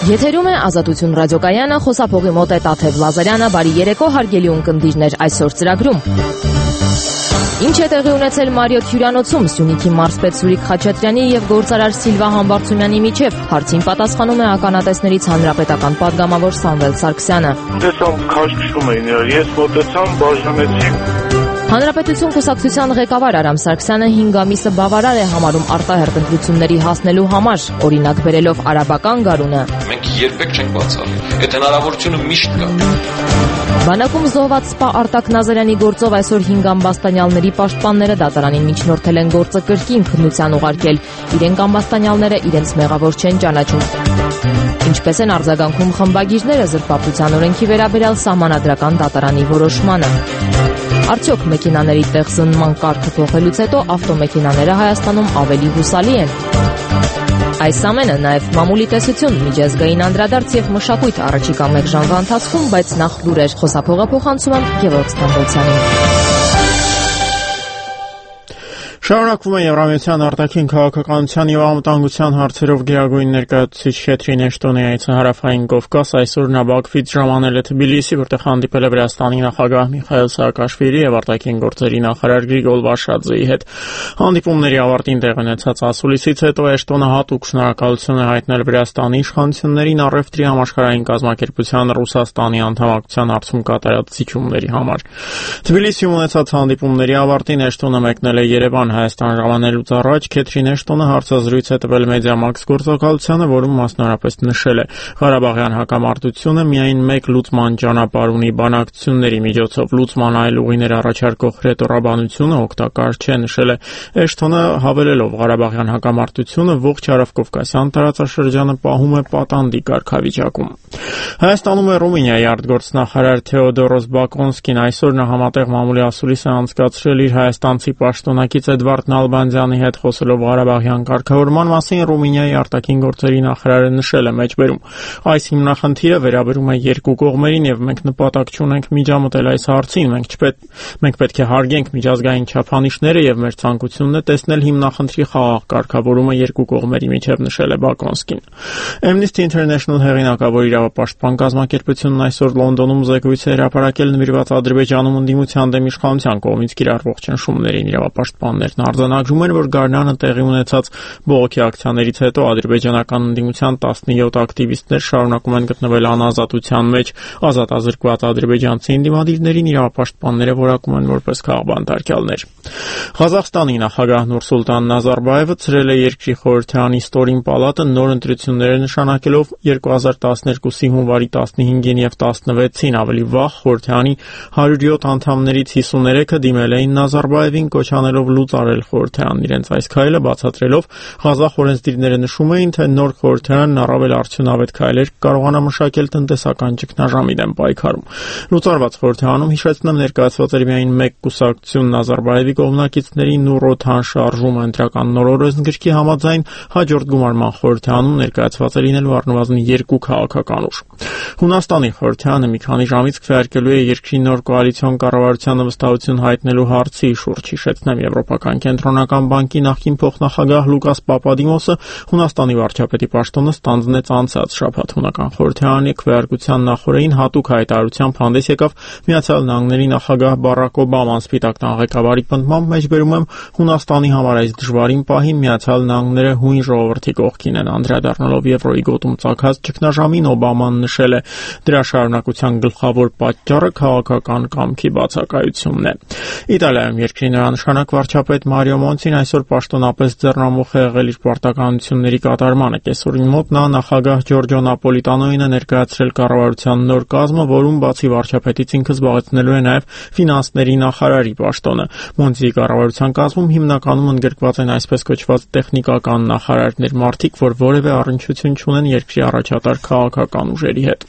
Եթերում է Ազատություն ռադիոկայանը, խոսափողի մոտ է Տաթև Լազարյանը, բարի երեկո հարգելի ունկնդիրներ, այսօր ծրագրում։ Ինչ է տեղի ունեցել Մարիոթ հյուրանոցում Սյունիքի մարզպետ Սուրիկ Խաչատրյանի եւ գործարար Սիլվա Համբարձումյանի միջև, հարցին պատասխանում է ականատեսներից հանրապետական պատգամավոր Սամվել Սարգսյանը։ Տեսամ քաշքշում էին իրար, ես մոտեցամ, բաժանեցի։ Հանրապետություն կուսակցության ղեկավար Արամ Սարգսյանը 5 ամիսը բավարար է համարում արտահերթ ընտրությունների հասնելու համար, օրինակ բերելով արաբական գարունը։ Մենք երբեք չենք բացառել, այդ հնարավորությունը միշտ կա։ Բանակում զոհված սպա Արտակ Նազարյանի գործով այսօր 5 ամբաստանյալների պաշտպանները դատարանին միջնորդել են գործը կրկին քննության ուղարկել։ Իրենք ամբաստանյալները իրենց մեղավոր չեն ճանաչում։ Ինչպես են արձագանքում խմբագիրները զրպարտության օրենքի վերաբերյալ սահմանադրական դատարանի որոշմանը։ Արդյոք մեքենաների տեղ զննման կարգը փոխելուց հետո ավտոմեքենաները Հայաստանում ավելի հուսալի են։ Այս ամենը նաև մամուլի տեսություն, միջազգային անդրադարձ եւ մշակույթ առաջիկա 1 ժամվա ընթացքում, բայց նախ լուրեր, խոսափողը փոխանցում եմ Գևորգ Ստամբոլցյանին։ Շարունակվում է Եվրամիության արտաքին քաղաքականության եւ անվտանգության հարցերով գերագույն ներկայացուցիչ Քեթրին Էշտոնի այցը հարավային Կովկաս այսօր նա Բաքվից ժամանել է Թբիլիսի, որտեղ հանդիպել է Վրաստանի նախագահ Միխայիլ Սաակաշվիլի եւ արտաքին գործերի նախարար Գրիգոր Վարշաձեի հետ։ Հանդիպումների ավարտին տեղ ունեցած ասուլիսից հետո Էշտոնը հատուկ շնորհակալություն է հայտնել Վրաստանի իշխանություններին առևտրի համաշխարհային կազմակերպության Ռուսաստանի անդամակցության հարցում կատարած զիջումների համար։ Թբիլիսիում ունեցած հանդիպումների ավարտին Էշտոնը մեկնել է Երևան Հայաստան ժամանելուց առաջ Քեթրին Էշտոնը հարցազրույց է տվել Մեդիամաքս գործակալությանը, որում մասնավորապես նշել է. Ղարաբաղյան հակամարտությունը միայն մեկ լուծման ճանապարհ ունի, բանակցությունների միջոցով լուծման այլ ուղիներ առաջարկող ռետորաբանությունը օգտակար չէ, նշել է Էշտոնը, հավելելով Ղարաբաղյան հակամարտությունը ողջ հարավկովկասյան տարածաշրջանը պահում է պատանդի կարգավիճակում։ Հայաստանում է Ռումինիայի արտգործնախարար Թեոդորոս Բակոնսկին, այսօր նա համատեղ մամուլի ասուլիս է անցկացրել իր հայաստանցի պաշտոնակից Էդվարդ Նալբանդյանի հետ խոսելով Ղարաբաղյան կարգավորման մասին։ Ռումինիայի արտաքին գործերի նախարարը նշել է մեջբերում. այս հիմնախնդիրը վերաբերում է երկու կողմերին եւ մենք նպատակ չունենք միջամտել այս հարցին, մենք պետք է հարգենք միջազգային չափանիշները եւ մեր ցանկությունն է տեսնել հիմնախնդրի խաղաղ կարգավորումը երկու կողմերի միջև, նշել է Բակոնսկին։ Amnesty International հեղինակավոր իրավապաշտպան կազմակերպությունն այսօր Լոնդոնում զեկույց է հրապարակել նվիրված Ադրբեջանում ընդդիմության դեմ իշխանության կողմից կիրառվող ճնշումներին։ Իրավապաշտպաններն արձանագրում են, որ գարնանը տեղի ունեցած բողոքի ակցիաներից հետո ադրբեջանական ընդդիմության 17 ակտիվիստներ շարունակում են գտնվել անազատության մեջ։ Ազատազրկված ադրբեջանցի ընդդիմադիրներին իրավապաշտպանները որակում են որպես քաղբանտարկյալներ։ Ղազախստանի նախագահ Նուրսուլտան Նազարբաևը ցրել է երկրի խորհրդարանի ստորին պալատը նոր ընտրություններ նշանակելով 2012-ի հունվարի 15-ին եւ 16-ին, ավելի վաղ խորհրդարանի 107 անդամներից 53-ը դիմել էին Նազարբաևին, կոչանելով լուծարել խորհրդարանն։ Իրենց այս քայլը բացատրելով Ղազախ օրենսդիրները նշում էին, թե նոր խորհրդարանն առավել արդյունավետ քայլեր կարողանա մշակել տնտեսական ճգնաժամի դեմ պայքարում։ Լուծարված խորհրդարանում, հիշեցնեմ, ներկայացված էր միայն մեկ կուսակցություն Նազարբաևի կողմնակիցների Նուրոթան շարժումը ընտրական նոր օրենսգրքի համաձայն հաջորդ գումարման խորհրդարանում ներկայացված է լինելու առնվազն 2 քաղաքական ուժ։ Հունաստանի խորհրդարանը մի քանի ժամից քվեարկելու է երկրի նոր կոալիցիոն կառավարությանը վստահություն հայտնելու հարցի շուրջ։ Հիշեցնեմ, Եվրոպական կենտրոնական բանկի նախկին փոխնախագահ Լուկաս Պապադիմոսը Հունաստանի վարչապետի պաշտոնը ստանձնեց անցած շաբաթ։ Հունական խորհրդարանի քվեարկության նախօրեին հատուկ հայտարարությամբ հանդես եկավ Միացյալ Նահանգների նախագահ Բարակ Օբաման։ Սպիտակ տան ղեկավարի պնդմամբ, մեջբերում եմ, Հունաստանի համար այս դժվարին պահին Միացյալ Նահանգները հույն ժողովրդի կողքին են։ Անդրադառնալով Եվրոյի գոտում ծագած ճգնաժամին, Օբաման նշել է, դրա շարունակության գլխավոր պատճառը քաղաքական կամքի բացակայությունն է։ Իտալիայում երկրի նրանշանակ վարչապետ Մարիո Մոնտին այսօր պաշտոնապես ձեռնամուխ է եղել իր պարտականությունների կատարմանը։ Կեսօրին մոտ նա նախագահ Ջորջո Նապոլիտանոին է ներկայացրել կառավարության նոր կազմը, որում բացի վարչապետից ինքը զբաղեցնելու է նաև ֆինանսների նախարարի պաշտոնը։ Մոնտիի կառավարության կազմում հիմնականում ընդգրկված են այսպես կոչված տեխնիկական նախարարներ, մարդիկ, որ որևէ առնչություն չունեն երկրի առաջատար քաղաքական ուժերի հետ։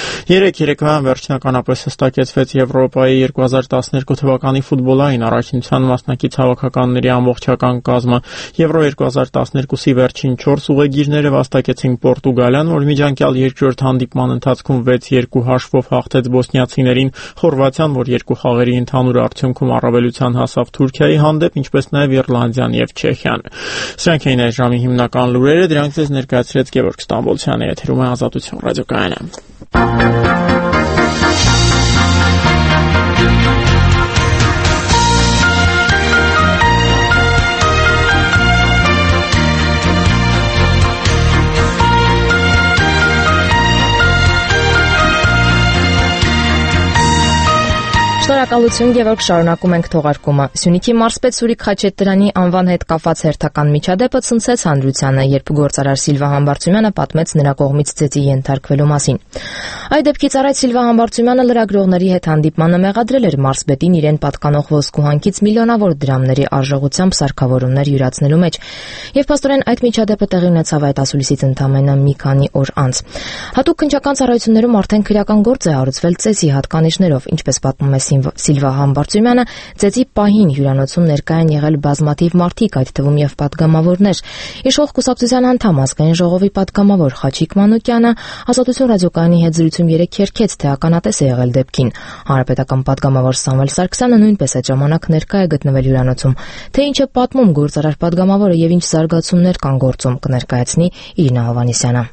Երեկոյան վերջնականապես հստակեցվեց Եվրոպայի 2012 թվականի ֆուտբոլային առաջնության մասնակից հավաքական թվականների ամբողջական կազմը։ Եվրո 2012-ի վերջին 4 ուղեգիրները վաստակեցին Պորտուգալիան, որ միջանկյալ երկրորդ հանդիպման ընթացքում 6-2 հաշվով հաղթեց բոսնիացիներին, Խորվաթիան, որ 2 խաղերի ընդհանուր արդյունքում առավելության հասավ Թուրքիայի հանդեպ, ինչպես նաև Իռլանդիան եւ Չեխիան։ Սրանք էին այս ժամի հիմնական լուրերը, դրանք ձեզ ներկայացրեց Գևորգ Ստամբոլցյանը, եթերում է Ազատություն ռադիոկայանը։ Շնորհակալություն, Գևորգ, շարունակում ենք թողարկումը։ Սյունիքի մարզպետ Սուրիկ Խաչատրյանի անվան հետ կապված հերթական միջադեպը ցնցեց հանրությանը, երբ գործարար Սիլվա Համբարձումյանը պատմեց նրա կողմից ծեծի ենթարկվելու մասին։ Այդ դեպքից առաջ Սիլվա Համբարձումյանը լրագրողների հետ հանդիպմանը մեղադրել էր մարզպետին իրեն պատկանող ոսկուհանքից միլիոնավոր դրամների արժողությամբ սարքավորումներ յուրացնելու մեջ, եւ փաստորեն այդ միջադեպը տեղի ունեցավ այդ ասուլիսից ընդամենը մի քանի օր անց։ Հատուկ քննչական ծառայություններում արդեն քրեական գործ է հարուցվել ծեծի հատկանիշներով, ինչպես պատմում է Սիլվա Համբարձումյանը, ծեծի պահին հյուրանոցում ներկա են եղել բազմաթիվ մարդիկ, այդ թվում եւ պատգամավորներ։ Իշխող կուսակցության անդամ, ազգային ժողովի պատգամավոր Խաչիկ Մանուկյանը Ազատություն ռադիոկայանի հետ զրույցում երեկ քերքեց, թե ականատես է եղել դեպքին։ Հանրապետական պատգամավոր Սամվել Սարգսյանը նույնպես այդ ժամանակ ներկա է գտնվել հյուրանոցում։ Թե ինչ է պատմում գործարար պատգամավորը եւ ինչ զարգացումներ կան գործում, կներկայացնի Իրինա Հովհաննիսյանը։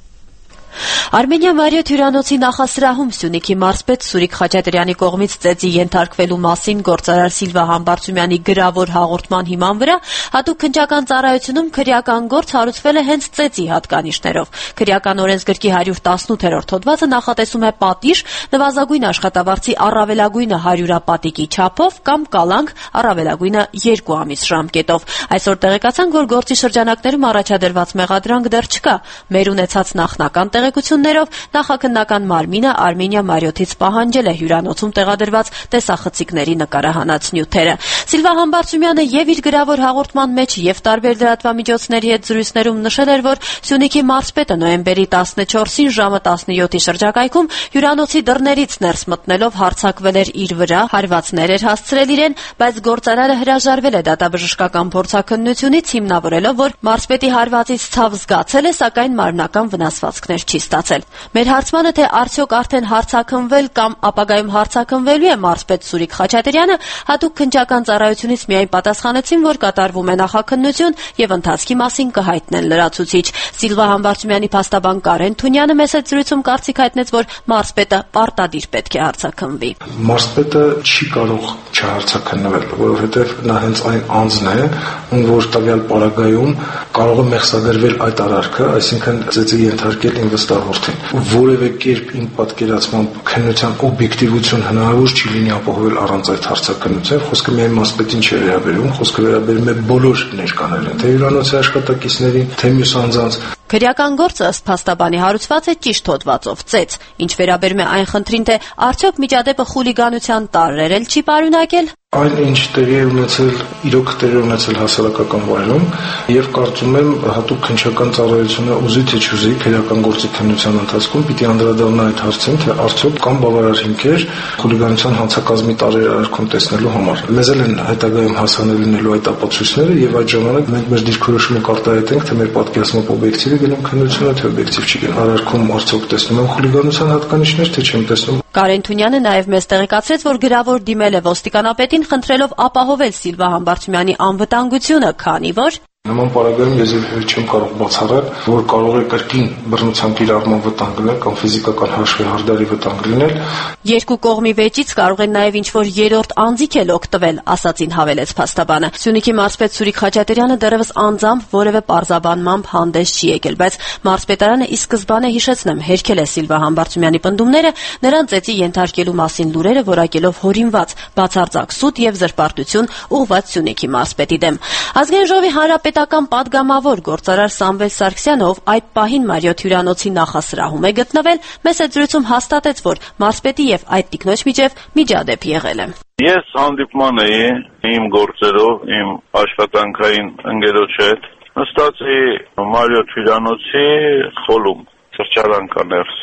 Արմենիա Մարիոթ հյուրանոցի նախասրահում Սյունիքի մարզպետ Սուրիկ Խաչատրյանի կողմից ծեծի ենթարկվելու մասին գործարար Սիլվա Համբարձումյանի գրավոր հաղորդման հիման վրա հատուկ քննչական ծառայությունում քրեական գործ հարուցվել է հենց ծեծի հատկանիշներով։ Քրեական օրենսգրքի 118-րդ հոդվածը նախատեսում է պատիժ նվազագույն աշխատավարձի առավելագույնը 100-ապատիկի չափով կամ կալանք առավելագույնը 2 ամիս ժամկետով։ Այսօր տեղեկացանք, որ գործի շրջանակներում առաջադրված մեղադրանք դեռ չկա։ Մեր ունեցած նախնական տեղեկություններով նախաքննական մարմինը Արմենիա Մարիոթից պահանջել է հյուրանոցում տեղադրված տեսախցիկների նկարահանած նյութերը։ Սիլվա Համբարձումյանը եւ իր գրավոր հաղորդման մեջ եւ տարբեր լրատվամիջոցների հետ զրույցներում նշել էր, որ Սյունիքի մարզպետը նոյեմբերի 14-ին ժամը 17-ի շրջակայքում հյուրանոցի դռներից ներս մտնելով հարձակվել էր իր վրա, հարվածներ էր հասցրել իրեն, բայց գործարարը հրաժարվել է դատաբժշկական փորձաքննությունից, հիմնավորելով, որ մարզպետի հարվածից ցավ զգացել է, սակայն մարմնական վնասվածքներ չի ստացել։ Մեր հարցմանը, թե արդյոք արդեն հարցաքննվել կամ ապագայում հարցաքննվելու է մարզպետ Սուրիկ Խաչատրյանը, հատուկ քննչական ծառայությունից միայն պատասխանեցին, որ կատարվում է նախաքննություն եւ ընթացքի մասին կհայտնեն լրացուցիչ։ Սիլվա Համբարձումյանի փաստաբան Կարեն Թունյանը մեծ զրույցում կարծիք հայտնեց, որ մարզպետը պարտադիր պետք է հարցաքննվի։ Մարզպետը չի կարող չհարցաքննվել, որովհետեւ նա հենց այն անձն է, ում որ տվյալ պարագայում կարող է մեղսադրվել այդ արարքը, այսինքն ծեծի ենթարկել ինվեստորին։ Որևէ կերպ իմ պատկերացմամբ քննության օբյեկտիվություն հնարավոր չի լինի ապահովել առանց այդ հարցաքննության։ Խոսքը միայն մարզպետին չի վերաբերում, խոսքը վերաբերում է բոլոր ներկաներին, թե հյուրանոցի աշխատակիցներին, թե մյուս անձանց։ Քրեական գործը ըստ փաստաբանի հարուցված է ճիշտ հոդվածով ծեծ։ Ինչ վերաբերում է այն խնդրին, թե արդյոք միջադեպը խուլիգանության տարրեր չի պարունակել, այն ինչ տեղի է ունեցել, իրոք տեղի ունեցել հասարակական վայրում, եւ կարծում եմ հատուկ քննչական ծառայությունը ուզի թե չուզի քրեական գործի քննության ընթացքում պիտի անդրադառնա այդ հարցին, թե արդյոք կան բավարար հիմքեր խուլիգանության հանցակազմի տարրեր արարքում տեսնելու համար։ Մեզ էլ են հետագայում հասանելի լինելու այդ ապացույցները, եւ այդ ժամանակ մենք մեր դիրքորոշումը կարտահայտենք, թե մեր պատկերացմամբ օբյեկտիվ է գնում քննությունը, թե օբյեկտիվ չի գնում։ Արարքում արդյոք տեսնում եմ խուլիգանության հատկանիշներ, թե չեմ տեսնում։ Կարեն Թունյանը նաև մեզ տեղեկացրեց, որ գրավոր դիմել է ոստիկանապետին, խնդրելով ապահովել Սիլվա Համբարձումյանի անվտանգությունը, քանի որ նման պարագայում ես չեմ կարող բացառել, որ կարող է կրկին բռնության կիրառման վտանգ լինել կամ ֆիզիկական հաշվի հարդարի վտանգ լինել։ Երկու կողմի վեճից կարող են նաև ինչ-որ երրորդ անձիկ էլ օգտվել, ասացին հավելեց փաստաբանը։ Սյունիքի մարզպետ Սուրիկ Խաչատրյանը դեռևս անձամբ որևէ պարզաբանմամբ հանդես չի եկել, բայց մարզպետարանը ի սկզբանե, հիշեցնեմ, հերքել է Սիլվա Համբարձումյանի պնդումները, նրան ծեծի ենթարկելու մասին լուրերը որակելով հորինված, բացարձակ սուտ եւ զրպարտություն ուղղված Սյունիքի մարզպետի դեմ։ Ազգային ժողովի հանրապետական պատգամավոր գործարար Սամվել Սարգսյանը, ով այդ պահին Մարիոթ հյուրանոցի նախասրահում է գտնվել, մեծ զրույցում հաստատեց, որ մարզպետի եւ այդ տիկնոջ միջև միջադեպ եղել է։ Ես հանդիպման էի իմ գործերով, իմ աշխատանքային ընկերոջ հետ, նստած էի Մարիոթ հյուրանոցի խոլում, սրճարան կա ներսը։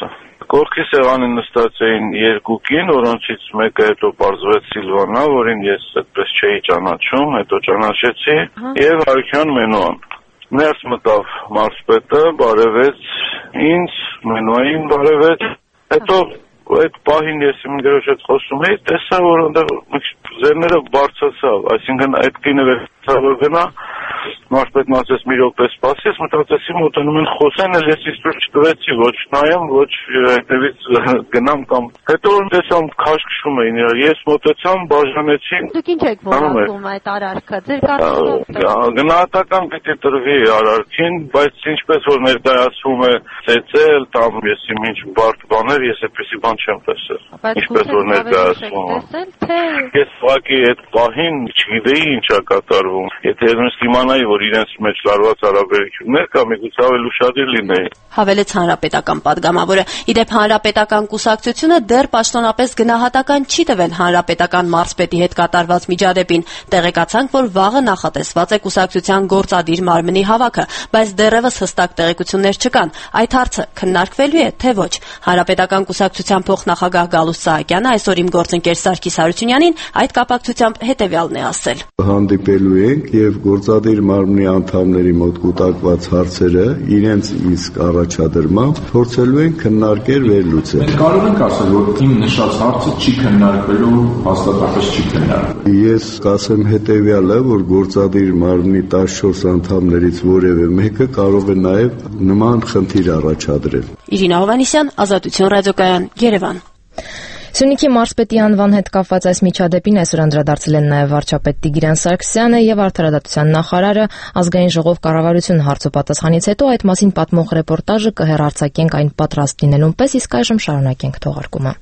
Կողքի սեղանին նստած էին երկու կին, որոնցից մեկը հետո պարզվեց Սիլվանա, որին ես այդպես չէի ճանաչում, հետո ճանաչեցի, եւ Հարություն Մենոան։ Ներս մտավ մարզպետը, բարևեց ինձ, Մենոային բարևեց, հետո այդ պահին ես իմ գրոշ հետ խոսում էի, տեսա, որ այնտեղ ձեռները բարձրացավ, այսինքն այդ կինը որ գնա, մարզպետն ասեց մի րոպե սպասի, ես մտածեցի մոտենում են խոսեն, ես իսկույն չտվեցի, ոչ նայեմ, ոչ հետևից գնամ կամ հետո տեսամ քաշքշում էին, ես մոտեցամ, բաժանեցի։ Դուք ինչ եք որակում այդ արարքը, ձեր կարծիքով։ Գնահատական պիտի տրվի արարքին, բայց ինչպես որ ներկայացվում է ծեծել, կամ ես իմ ինչ բարդ բաներ, ես այդպեսի բան չեմ տեսել։ Ինչպես որ ներկայացվում է։ Ես ուղղակի այդ պահին չգիտեի ինչա կատարվում։ Եթե ես իմանայի, որ իրենց մեջ լարված հարաբերություններ կա, միգուցե ավելի ուշադիր լինեի։ Հավելեց հանրապետական падգամավորը։ Իդեպ հանրապետական կուսակցությունը դեռ պաշտոնապես գնահատական չի տվել հանրապետական մարզպետի հետ կատարված միջադեպին։ Տեղեկացանք, որ վաղը նախատեսված է կուսակցության գործադիր մարմնի հավաքը, բայց դեռևս հստակ տեղեկություններ չկան։ Այդ հարցը քննարկվելու է, թե ոչ։ Հանրապետական կուսակցության փոխնախագահ Գալուստ Սահակյանը այսօր իմ գործընկեր Սարգիս Հարությունյանին այդ կապակցությամբ հետևյալն է ասել։ Հանդիպելու ենք եւ գործադիր մարմնի անդամների մոտ կուտակված հարցերը իրենց իսկ առաջադրմամբ փորձելու ենք քննարկել վերլուծել։ Մենք կարող ենք ասել, որ իմ նշած հարցը չի քննարկվելու, հաստատապես չի քննարկվելու։ Ես կասեմ հետեւյալը, որ գործադիր մարմնի 14 անդամներից որևէ մեկը կարող է նաեւ նման խնդիր առաջադրել։ Իրինա Հովհաննիսյան, Ազատություն ռադիոկայան, Երևան։ Սյունիքի մարզպետի անվան հետ կապված այս միջադեպին այսօր անդրադարձել են նաև վարչապետ Տիգրան Սարգսյանը եւ Արդարադատության նախարարը։ Ազգային ժողով կառավարություն հարցոպատասխանից հետո այդ մասին պատմող ռեպորտաժը կհեռարձակենք այն պատրաստ լինելուն պես, իսկ այժմ շարունակենք թողարկումը։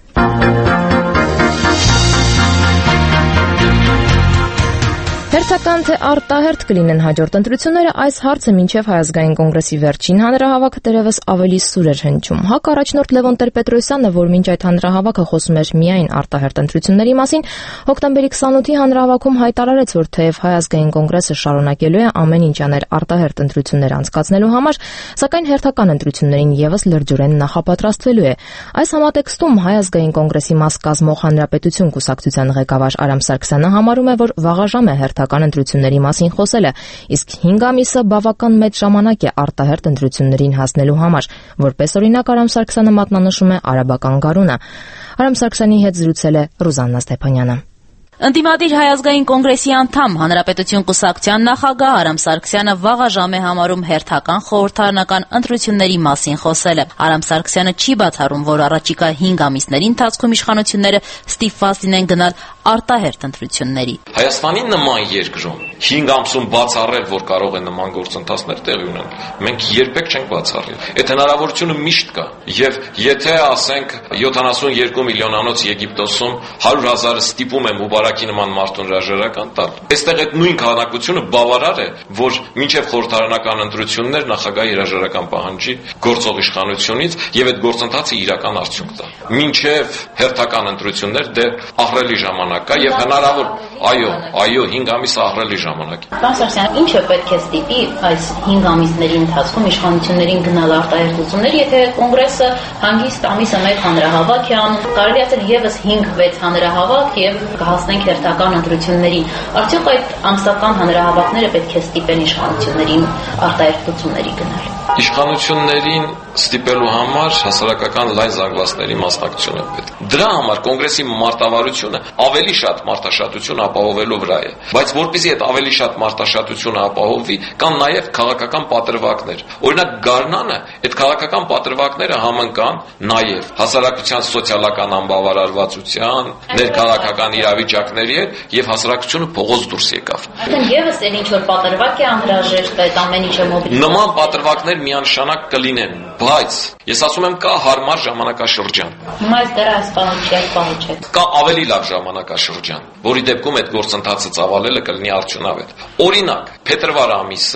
Հերթական թե արտահերթ կլինեն հաջորդ ընտրությունները, այս հարցը մինչև Հայ ազգային կոնգրեսի վերջին հանրահավաքը դեռևս ավելի սուր էր հնչում։ ՀԱԿ առաջնորդ Լևոն Տեր-Պետրոսյանը, որ մինչ այդ հանրահավաքը խոսում էր միայն արտահերթ ընտրությունների մասին, հոկտեմբերի 28-ի հանրահավաքում հայտարարեց, որ թեև Հայ ազգային կոնգրեսը շարունակելու է ամեն ինչ անել արտահերթ ընտրություններ անցկացնելու համար, սակայն հերթական ընտրություններին եւս լրջորեն նախապատրաստվելու է։ Այս համատեքստում Հայ ազգային կոնգրեսի մաս կազմող Հանրապետություն կուսակցության ղեկավար Արամ Սարգսյանը համարում է, որ վաղաժամ է հերթական ընտրությունների մասին խոսելը, իսկ 5 ամիսը բավական մեծ ժամանակ է արտահերթ ընտրություններին հասնելու համար, որպես օրինակ Արամ Սարգսյանը մատնանշում է արաբական գարունը։ Արամ Սարգսյանի հետ զրուցել է Ռուզաննա Ստեփանյանը։ Ընդդիմադիր Հայ ազգային կոնգրեսի անդամ Հանրապետություն կուսակցության նախագահ Արամ Սարգսյանը վաղաժամ է համարում հերթական խորհրդարանական ընտրությունների մասին խոսելը։ Արամ Սարգսյանը չի բացառում, որ առաջիկա 5 ամիսների ընթացքում իշխանությունները ստիպված լինեն գնալ արտահերթ ընտրությունների։ Հայաստանի նման երկրում 5 ամսում բացառել, որ կարող է նման գործընթացներ տեղի ունենալ, մենք երբեք չենք բացառել։ Այդ հնարավորությունը միշտ կա։ Եվ եթե ասենք 72 միլիոնանոց Եգիպտոսում 100,000-ը ստիպում է Մուբարակի նման մարդուն հրաժարական տալ, այստեղ այդ նույն քաղաքությունը բավարար է, որ մինչև խորհրդարանական ընտրություններ նախագահի հրաժարական պահանջի գործող իշխանությունից եւ այդ գործընթացը իրական արդյունք տա։ Մինչև հերթական ընտրություններ դեռ ահռելի ժամանակ կա եւ հնարավոր, այո, 5 ամիս ահռելի ժամանակ։ Պարոն Սարգսյան, ինչը պետք է ստիպի այս 5 ամիսների ընթացքում իշխանություններին գնալ արտահերթություններ, եթե կոնգրեսը հանգիստ ամիսը մեկ հանրահավաք է անում, կարելի է ասել եւս 5-6 հանրահավաք եւ կհասնենք հերթական ընտրությունների։ Արդյոք այդ ամսական հանրահավաքները պետք է ստիպեն իշխանություններին արտահերթությունների գնալ։ Իշխանություններին ստիպելու համար հասարակական լայն զանգվածների մասնակցություն է պետք։ Դրա համար կոնգրեսի մարտավարությունը ավելի շատ մարտաշատություն ապահովելու վրա է։ Բայց որպեսզի այդ ավելի շատ մարտաշատությունը ապահովվի, կան նաև քաղաքական պատրվակներ։ Օրինակ Գարնանը այդ քաղաքական պատրվակները համընկան նաև հասարակության սոցիալական անբավարարվածության, ներքաղաքական իրավիճակների հետ եւ հասարակությունը փողոց դուրս եկավ։ Այդտեղ եւս էլ ինչ որ պատրվակ է անհրաժեշտ այդ ամեն ինչը մոբիլիզացնել։ Նման պատրվակներ միանշանակ կլինեն, բայց ես ասում եմ կա հարմար ժամանակաշրջան։ Հիմա դեռ այս պահը չէ։ Կա ավելի լավ ժամանակաշրջան, որի դեպքում այդ գործընթացը ծավալելը կլինի արդյունավետ։ Օրինակ, փետրվար ամիսը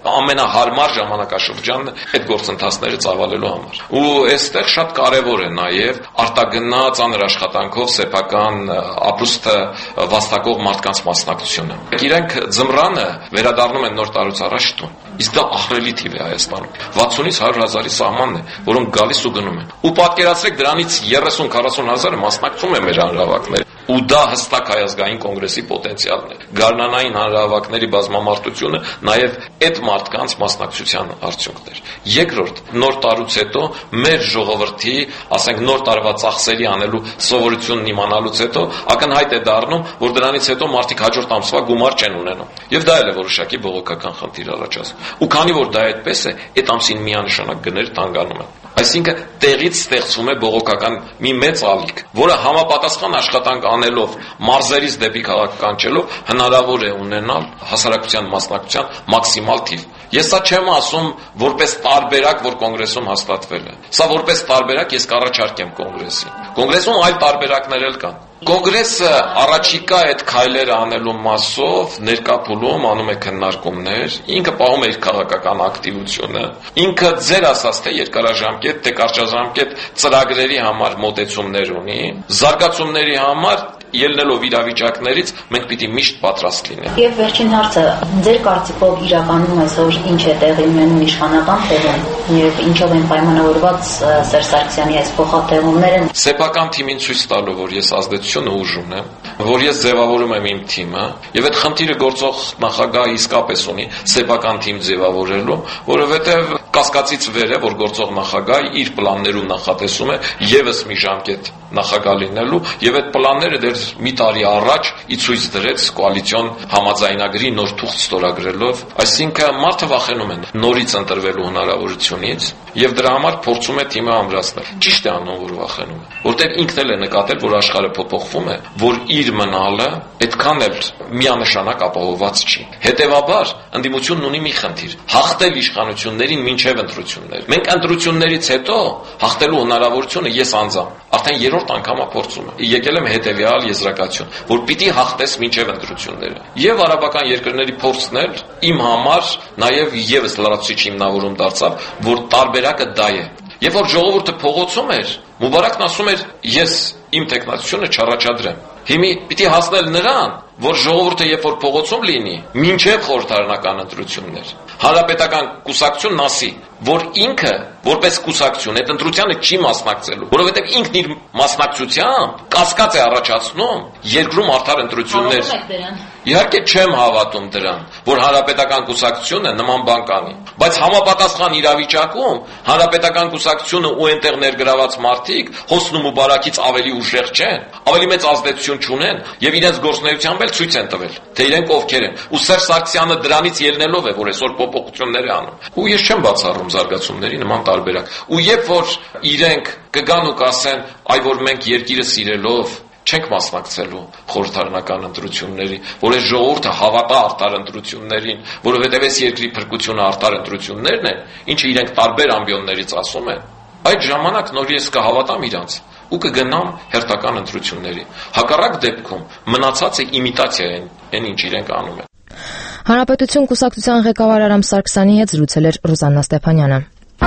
ամենահարմար ժամանակաշրջանն է այդ գործընթացները ծավալելու համար։ Ու այստեղ շատ կարևոր է նաև արտագնաց ծանր աշխատանքով սեփական ապրուստը վաստակող մարդկանց մասնակցությունը։ Իրենք ձմռանը վերադառնում են Նոր տարուց առաջ տուն։ Իսկ դա ահռելի թիվ է Հայաստանում։ 60-ից 100 հազարի սահմանն է, որոնք գալիս ու գնում են։ Ու պատկերացրեք դրանից 30-40 հազարը մասնակցում են մեր հանրահավաքները։ Ու դա հստակ հայազգային կոնգրեսի պոտենցիալն է։ Գարնանային հանրահավաքների բազմամարտությունը նաև այդ մարդկանց մասնակցության արդյունքն էր։ Երկրորդ, Նոր տարուց հետո մեր ժողովրդի, ասենք նոր տարվա ծախսերի անելու սովորությունն իմանալուց հետո ակնհայտ է դառնում, որ դրանից հետո մարդիկ հաջորդ ամսվա գումար չեն ունենում։ Եվ դա էլ է որոշակի բողոքական խնդիր առաջացնում։ Ու քանի որ դա այդպես է, այդ ամսին միանշանակ գները թանկանում են։ Այսինքն տեղից ստեղծվում է բողոքական մի մեծ ալիք, որը համապատասխան աշխատանք անելով, մարզերից դեպի քաղաք կանչելով հնարավոր է ունենալ հասարակության մասնակցության մաքսիմալ թիվ։ Ես սա չեմ ասում որպես տարբերակ, որ կոնգրեսում հաստատվել է։ Սա որպես տարբերակ ես կառաջարկեմ կոնգրեսին։ Կոնգրեսում այլ տարբերակներ էլ կան։ Կոնգրեսը առաջիկա այդ քայլերը անելու մասով ներկա փուլում անում է քննարկումներ, ինքը պահում է իր քաղաքական ակտիվությունը, ինքը ձեր ասած թե երկարաժամկետ, թե կարճաժամկետ ծրագրերի համար մոտեցումներ ունի, զարգացումների համար ելնելով իրավիճակներից մենք պիտի միշտ պատրաստ լինենք։ Եվ վերջին հարցը, ձեր կարծիքով իրականում այսօր ինչ է տեղի ունենում իշխանական թևում եւ ինչով են պայմանավորված Սերժ Սարգսյանի այս փոխհատեղումները։ Սեփական թիմին ցույց տալու, որ ես ազդեցություն ուժ ունեմ, որ ես ձևավորում եմ իմ թիմը եւ այդ խնդիրը գործող նախագահը իսկապես ունի սեփական թիմ ձևավորելու, որովհետեւ կասկածից վեր է, որ գործող նախագահը իր պլաններում նախատեսում է եւս մի ժամկետ նախագահ լինելու եւ այդ պլանները դեռ մի տարի առաջ ի ցույց դրեց կոալիցիոն համաձայնագրի նոր թուղթ ստորագրելով, այսինքն մարդը վախենում է նորից ընտրվելու հնարավորությունից եւ դրա համար փորձում է թիմը ամրացնել։ Ճիշտ է անում, որ վախենում է, որտեղ ինքն էլ է նկատել, որ աշխարհը փոփոխվում է, որ իր մնալը այդքան էլ միանշանակ ապահովված չի։ Հետևաբար ընդդիմությունն ունի մի խնդիր՝ հաղթել իշխանություններին մինչև ընտրություններ։ Մենք ընտրություններից հետո հաղթելու հնարավորությունը ես անձամբ արդեն երրորդ անգամ փորձում եմ։ Եկել եմ հետևյալ եզրակացություն, որ պիտի հաղթես մինչև ընտրությունները։ Եվ արաբական երկրների փորձն էլ իմ համար նաև եւս լրացուցիչ հիմնավորում դարձավ, որ տարբերակը դա է։ Երբ որ ժողովուրդը փողոցում էր, Մուբարակն ասում էր, ես իմ տեխնացությունը չառաջադրեմ։ Հիմա պիտի հասնել նրան, որ ժողովուրդը երբ որ փողոցում լինի, մինչև խորհրդարանական ընտրություններ, հանրապետական կուսակցությունն ասի, որ ինքը որպես կուսակցություն այդ ընտրությանը չի մասնակցելու, որովհետև ինքն իր մասնակցությամբ կասկած է առաջացնում երկրում արդար ընտրություններ։ Իհարկե չեմ հավատում դրան, որ հանրապետական կուսակցությունը նման բան կանի, բայց համապատասխան իրավիճակում հանրապետական կուսակցությունը ու այնտեղ ներգրաված մարդիկ Հոսնու Մուբարակից ավելի ուժեղ չեն, ավելի մեծ ազդեցություն չունեն եւ իրենց գործունեությամբ էլ ցույց են տվել, թե իրենք ովքեր են։ Ու Սերժ Սարգսյանը դրանից ելնելով է, որ այսօր փոփոխություններ է անում։ Ու ես չեմ բացառում զարգացումների նման տարբերակ։ Ու երբ որ իրենք կգան ու կասեն, այ որ մենք երկիրը սիրելով չենք մասնակցելու խորհրդարանական ընտրությունների, որ այս ժողովուրդը հավատա արդար ընտրություններին, որովհետև այս երկրի փրկությունը արդար ընտրություններն են, ինչը իրենք տարբեր ամբիոններից ասում են, այդ ժամանակ նոր ես կհավատամ իրանց ու կգնամ հերթական ընտրությունների։ Հակառակ դեպքում մնացածը իմիտացիա են, այն ինչ իրենք անում են։ Հանրապետություն կուսակցության ղեկավար Արամ Սարգսյանի հետ զրուցել էր Ռուզաննա Ստեփանյանը։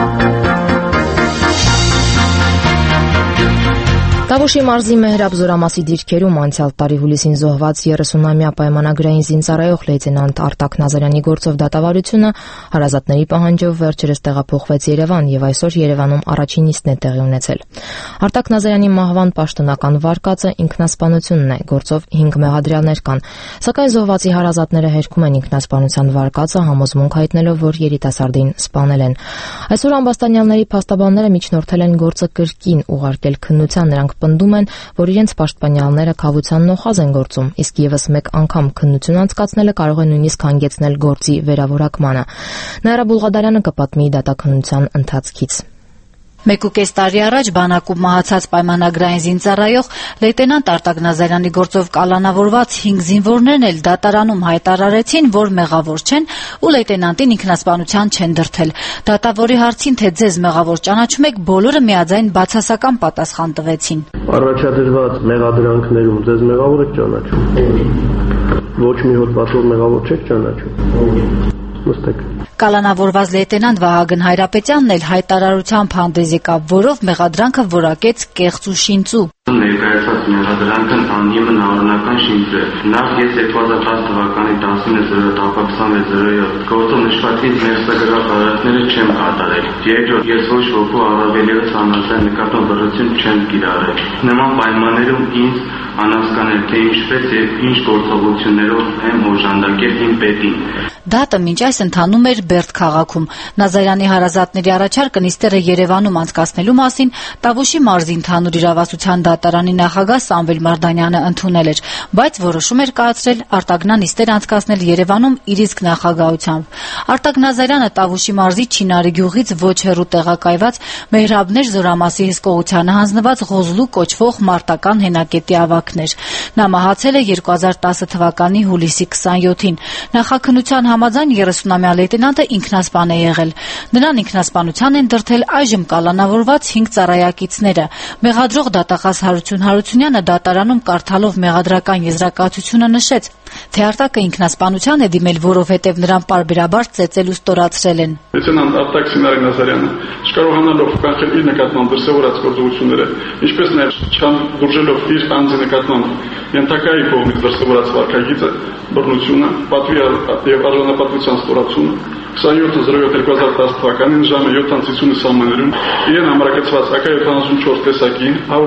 Տավուշի մարզի Մեհրաբ Զորամասի դիրքերում անցյալ տարի հուլիսին զոհված 30-ամյա պայմանագրային զինծառայող լեյտենանտ Արտակ Նազարյանի գործով դատավարությունը հարազատների պահանջով վերջերս տեղափոխվեց Երևան եւ այսօր Երևանում առաջին նիստն է տեղի ունեցել։ Արտակ Նազարյանի մահվան պաշտոնական վարկածը ինքնասպանությունն է, գործով 5 մեղադրյալներ կան, սակայն զոհվածի հարազատները հերքում են ինքնասպանության վարկածը, համոզմունք հայտնելով, որ երիտասարդին սպանել են։ Այսօր ամբաստանյալների փաստաբանները միջնորդել են գործը կրկին ուղարկել քննության, նրանք պնդում են, որ իրենց պաշտպանյալները քավության նոխազ են գործում, իսկ եւս մեկ անգամ քննություն անցկացնելը կարող է նույնիսկ հանգեցնել գործի վերավորակմանը։ Նաիրա Բուլղադարյանը կպատմի դատաքննության ընթացքից։ 1.5 տարի առաջ բանակում մահացած պայմանագրային զինծառայող լեյտենանտ Արտակ Նազարյանի գործով կալանավորված 5 զինվորներն էլ դատարանում հայտարարեցին, որ մեղավոր չեն ու լեյտենանտին ինքնասպանության չեն դրդել։ Դատավորի հարցին, թե ձեզ մեղավոր ճանաչում եք, բոլորը միաձայն բացասական պատասխան տվեցին։ Առաջադրված մեղադրանքներում ձեզ մեղավոր եք ճանաչում։ Ոչ մի հոտ պատվով մեղավոր չեք ճանաչում։ Կալանավորված լեյտենանտ Վահագն Հայրապետյանն էլ հայտարարությամբ հանդես եկավ, որով մեղադրանքը որակեց կեղծ ու շինծու։ Ներկայացված մեղադրանքը անիմն անօրինական շինծ է։ Նախ ես 2010 թվականի 19.26.07 գործով նշվածից ներսագրավ արարքները չեմ կատարել։ Երկրորդ, ես ոչ ոքու առավելևս անհասար նկատող բռնություն չեմ կիրառել։ Նման պայմաններում ինձ անհասկանալի թե ինչպես եւ ինչ գործողություններով եմ օժանդակել իմ պետին։ Դատը մինչ այս ընթանում էր Բերդ քաղաքում։ Նազարյանի հարազատների առաջարկը նիստերը Երևանում անցկացնելու մասին Տավուշի մարզի ընդհանուր իրավասության դատարանի նախագահ Սամվել Մարդանյանը ընդունել էր, բայց որոշում էր կայացրել արտագնա նիստեր անցկացնել Երևանում իր իսկ նախագահությամբ։ Արտակ Նազարյանը Տավուշի մարզի Չինարի գյուղից ոչ հեռու տեղակայված Մեհրաբներ Զորամասի հսկողությանը հանձնված Ղոզլու կոչվող մարտական հենակետի ավագն էր։ Նա մահացել է 2010 թվականի հուլիսի 27-ին։ Նախաքննության համաձայն 30-ամյա լեյտենանտը ինքնասպան է եղել։ Նրան ինքնասպանության են դրդել այժմ կալանավորված 5 ծառայակիցները։ Մեղադրող դատախազ Հարություն Հարությունյանը դատարանում կարդալով մեղադրական եզրակացությունը նշեց, թե Արտակը ինքնասպանության է դիմել, որովհետև նրան պարբերաբար ծեծել ու ստորացրել են։ Լեյտենանտ Արտակ Սինարի Նազարյանը չկարողանալով կանխել իր նկատմամբ դրսևորած գործողությունները, ինչպես նաև չհանդուրժելով իր անձի նկատմամբ ենթակայի կողմից դրսևորած վարքագիծը, բռնությունը, պատվի եւ արժանապատվության ստորացումը 27.07.2010 թվականին ժամը 7:50-ի սահմաններում իրեն համարակցված AK-74 տեսակի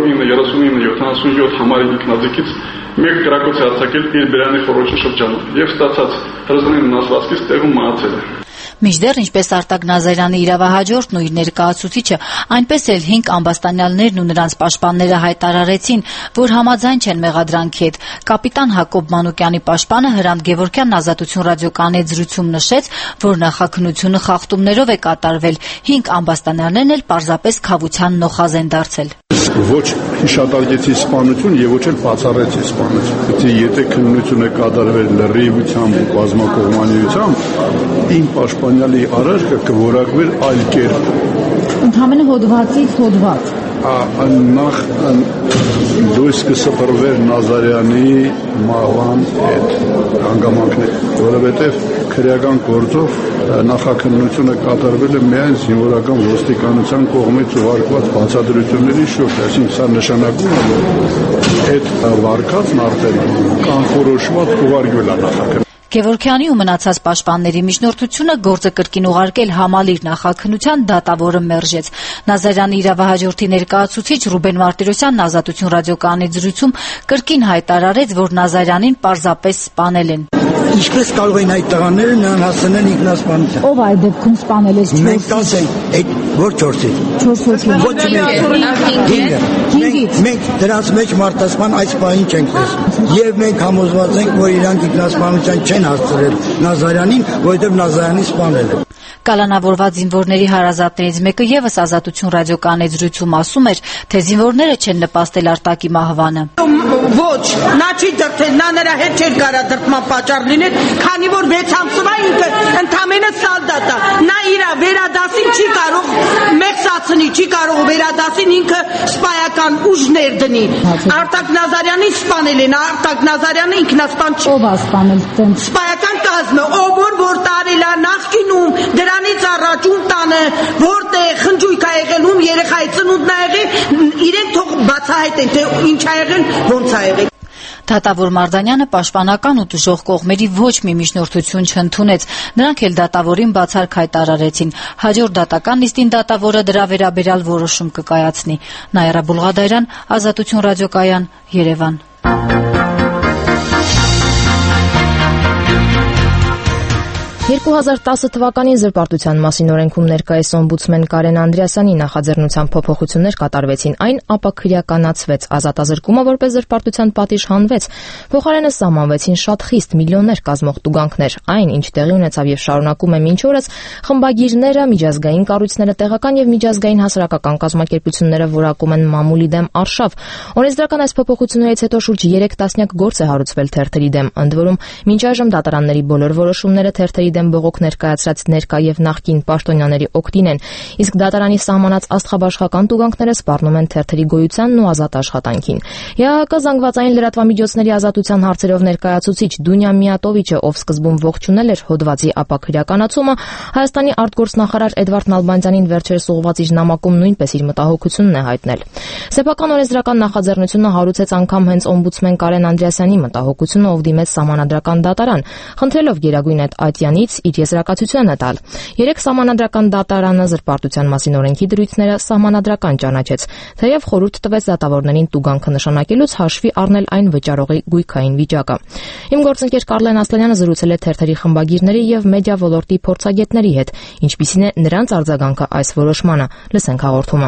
109-39-77 համարի ինքնաձիգից մեկ կրակոց է արձակել իր բերանի խոռոչի շրջանում եւ ստացած հրազդանային վնասվածքից տեղում մահացել է։ Մինչդեռ, ինչպես Արտակ Նազարյանի իրավահաջորդն ու իր ներկայացուցիչը, այնպես էլ 5 ամբաստանյալներն ու նրանց պաշտպանները հայտարարեցին, որ համաձայն չեն մեղադրանքի հետ։ Կապիտան Հակոբ Մանուկյանի պաշտպանը Հրանտ Գևորգյանն Ազատություն ռադիոկայանի զրույցում նշեց, որ նախաքննությունը խախտումներով է կատարվել։ 5 ամբաստանյալներն էլ պարզապես քավության նոխազ են դարձել։ Ոչ հիշատակեցի սպանություն եւ ոչ էլ բացառեցի սպանություն։ Եթե քննությունը կատարվել լրիվությամբ ու բազմակողմանիությամբ, իմ պաշտպանյալի արարքը կորակվեր այլ կերպ։ Ընդհանրապես հոդվածից հոդված։ Նախ դույս կսփռվեր Նազարյանի մահվան հետ հանգամանքներ, որովհետև քրեական գործով նախաքննությունը կատարվել է միայն զինվորական ոստիկանության կողմից ուղարկված բացատրությունների շուրջ, այսինքն սա նշանակում է, որ այդ վարկածն արդեն կանխորոշված ուղարկվել է նախաքննության։ Գևորգյանի ու մնացած պաշտպանների միջնորդությունը գործը կրկին ուղարկել համալիր նախաքննության դատավորը մերժեց։ Նազարյանի իրավահաջորդի ներկայացուցիչ Ռուբեն Մարտիրոսյանն Ազատություն ռադիոկայանի զրույցում կրկին հայտարարեց, որ Նազարյանին պարզապես սպանել են։ Ինչպես կարող են այդ տղաները նրան հասցնել ինքնասպանության։ Ով այդ դեպքում սպանել է 4 Մենք ասենք, այդ որ 4-ից։ 4 Մենք դրանց մեջ մարտասպան այս պահին չենք տեսնում։ Եվ մենք համոզված ենք, որ իրանք ինքնասպանության չեն հասցրել Նազարյանին, որովհետև Նազարյանի սպանել է։ Կալանավորված զինվորների հարազատներից մեկը եւս Ազատություն ռադիոկայանի զրույցում ասում էր, թե զինվորները չեն նպաստել Արտակի մահվանը։ Ոչ, նա չի դրդել, նա նրա հետ չէր կարա դրդման պատճառ լինել, քանի որ 6 ամսվա ինքը ընդամենը սալդատ է։ Նա իր վերադասին չի կարող մեղսացնի, չի կարող վերադասին ինքը սպայական ուժներ դնի։ Արտակ Նազարյանին սպանել են, Արտակ Նազարյանը ինքնասպան չի։ Ով է սպանել տենց։ Սպայական կազմը, ով որ տարել է նախկինում, դրանից առաջ ում տանը, որտեղ խնջույք ա եղել, ում երեխայի ծնունդն ա եղել, իրենք թող բացահայտեն, թե ինչ ա եղել, ոնց ա եղել։ Դատավոր Մարդանյանը պաշտպանական ու տուժող կողմերի ոչ մի միջնորդություն չընդունեց։ Նրանք էլ դատավորին բացառք հայտարարեցին։ Հաջորդ դատական նիստին դատավորը դրա վերաբերյալ որոշում կկայացնի։ Նաիրա Բուլղադարյան, Ազատություն ռադիոկայան, Երևան։ 2010 թվականին զրպարտության մասին օրենքում ներկայիս օմբուդսմեն Կարեն Անդրեասյանի նախաձեռնությամբ փոփոխություններ կատարվեցին, այն ապա քրեականացվեց, ազատազրկումը որպես զրպարտության պատիժ հանվեց, փոխարենը սահմանվեցին շատ խիստ միլիոններ կազմող տուգանքներ, այն ինչ տեղի ունեցավ եւ շարունակում է մինչ օրս, խմբագիրները, միջազգային կառույցները, տեղական եւ միջազգային հասարակական կազմակերպությունները որակում են մամուլի դեմ արշավ։ Օրենսդրական այս փոփոխություններից հետո շուրջ 3 տասնյակ գործ է հարուցվել թերթերի դեմ, ընդ որում մինչ այժմ դատարանների բոլոր որոշումները թերթերի դեմ դեմ բողոք ներկայացրած ներկա եւ նախկին պաշտոնյաների օգտին են, իսկ դատարանի սահմանած աստղաբաշխական տուգանքները սպառնում են թերթերի գոյությանն ու ազատ աշխատանքին։ ԵԱՀԿ զանգվածային լրատվամիջոցների ազատության հարցերով ներկայացուցիչ Դունյա Միատովիչը, ով սկզբում ողջունել էր հոդվածի ապաքրյականացումը, Հայաստանի արտգործնախարար Էդվարդ Նալբանդյանին վերջերս ուղղված իր նամակում նույնպես իր մտահոգությունն է հայտնել։ Սեփական օրենսդրական նախաձեռնությունը հարուցեց անգամ հենց օմբուդսմեն Կարեն Անդրեասյանի մտահոգությունը, ով դիմեց Սահմանադրական դատարան, խնդրելով Գերագույն Այտյանից իր եզրակացությունը տալ։ Երեք Սահմանադրական դատարանը զրպարտության մասին օրենքի դրույթները սահմանադրական ճանաչեց, թեև խորհուրդ տվեց դատավորներին տուգանքը նշանակելուց հաշվի առնել այն վճարողի գույքային վիճակը։ Իմ գործընկեր Կարլեն Ասլանյանը զրուցել է թերթերի խմբագիրների եւ մեդիա ոլորտի փորձագետների հետ, ինչպիսին է նրանց արձագանքը այս որոշմանը։ Լսենք հաղորդումը։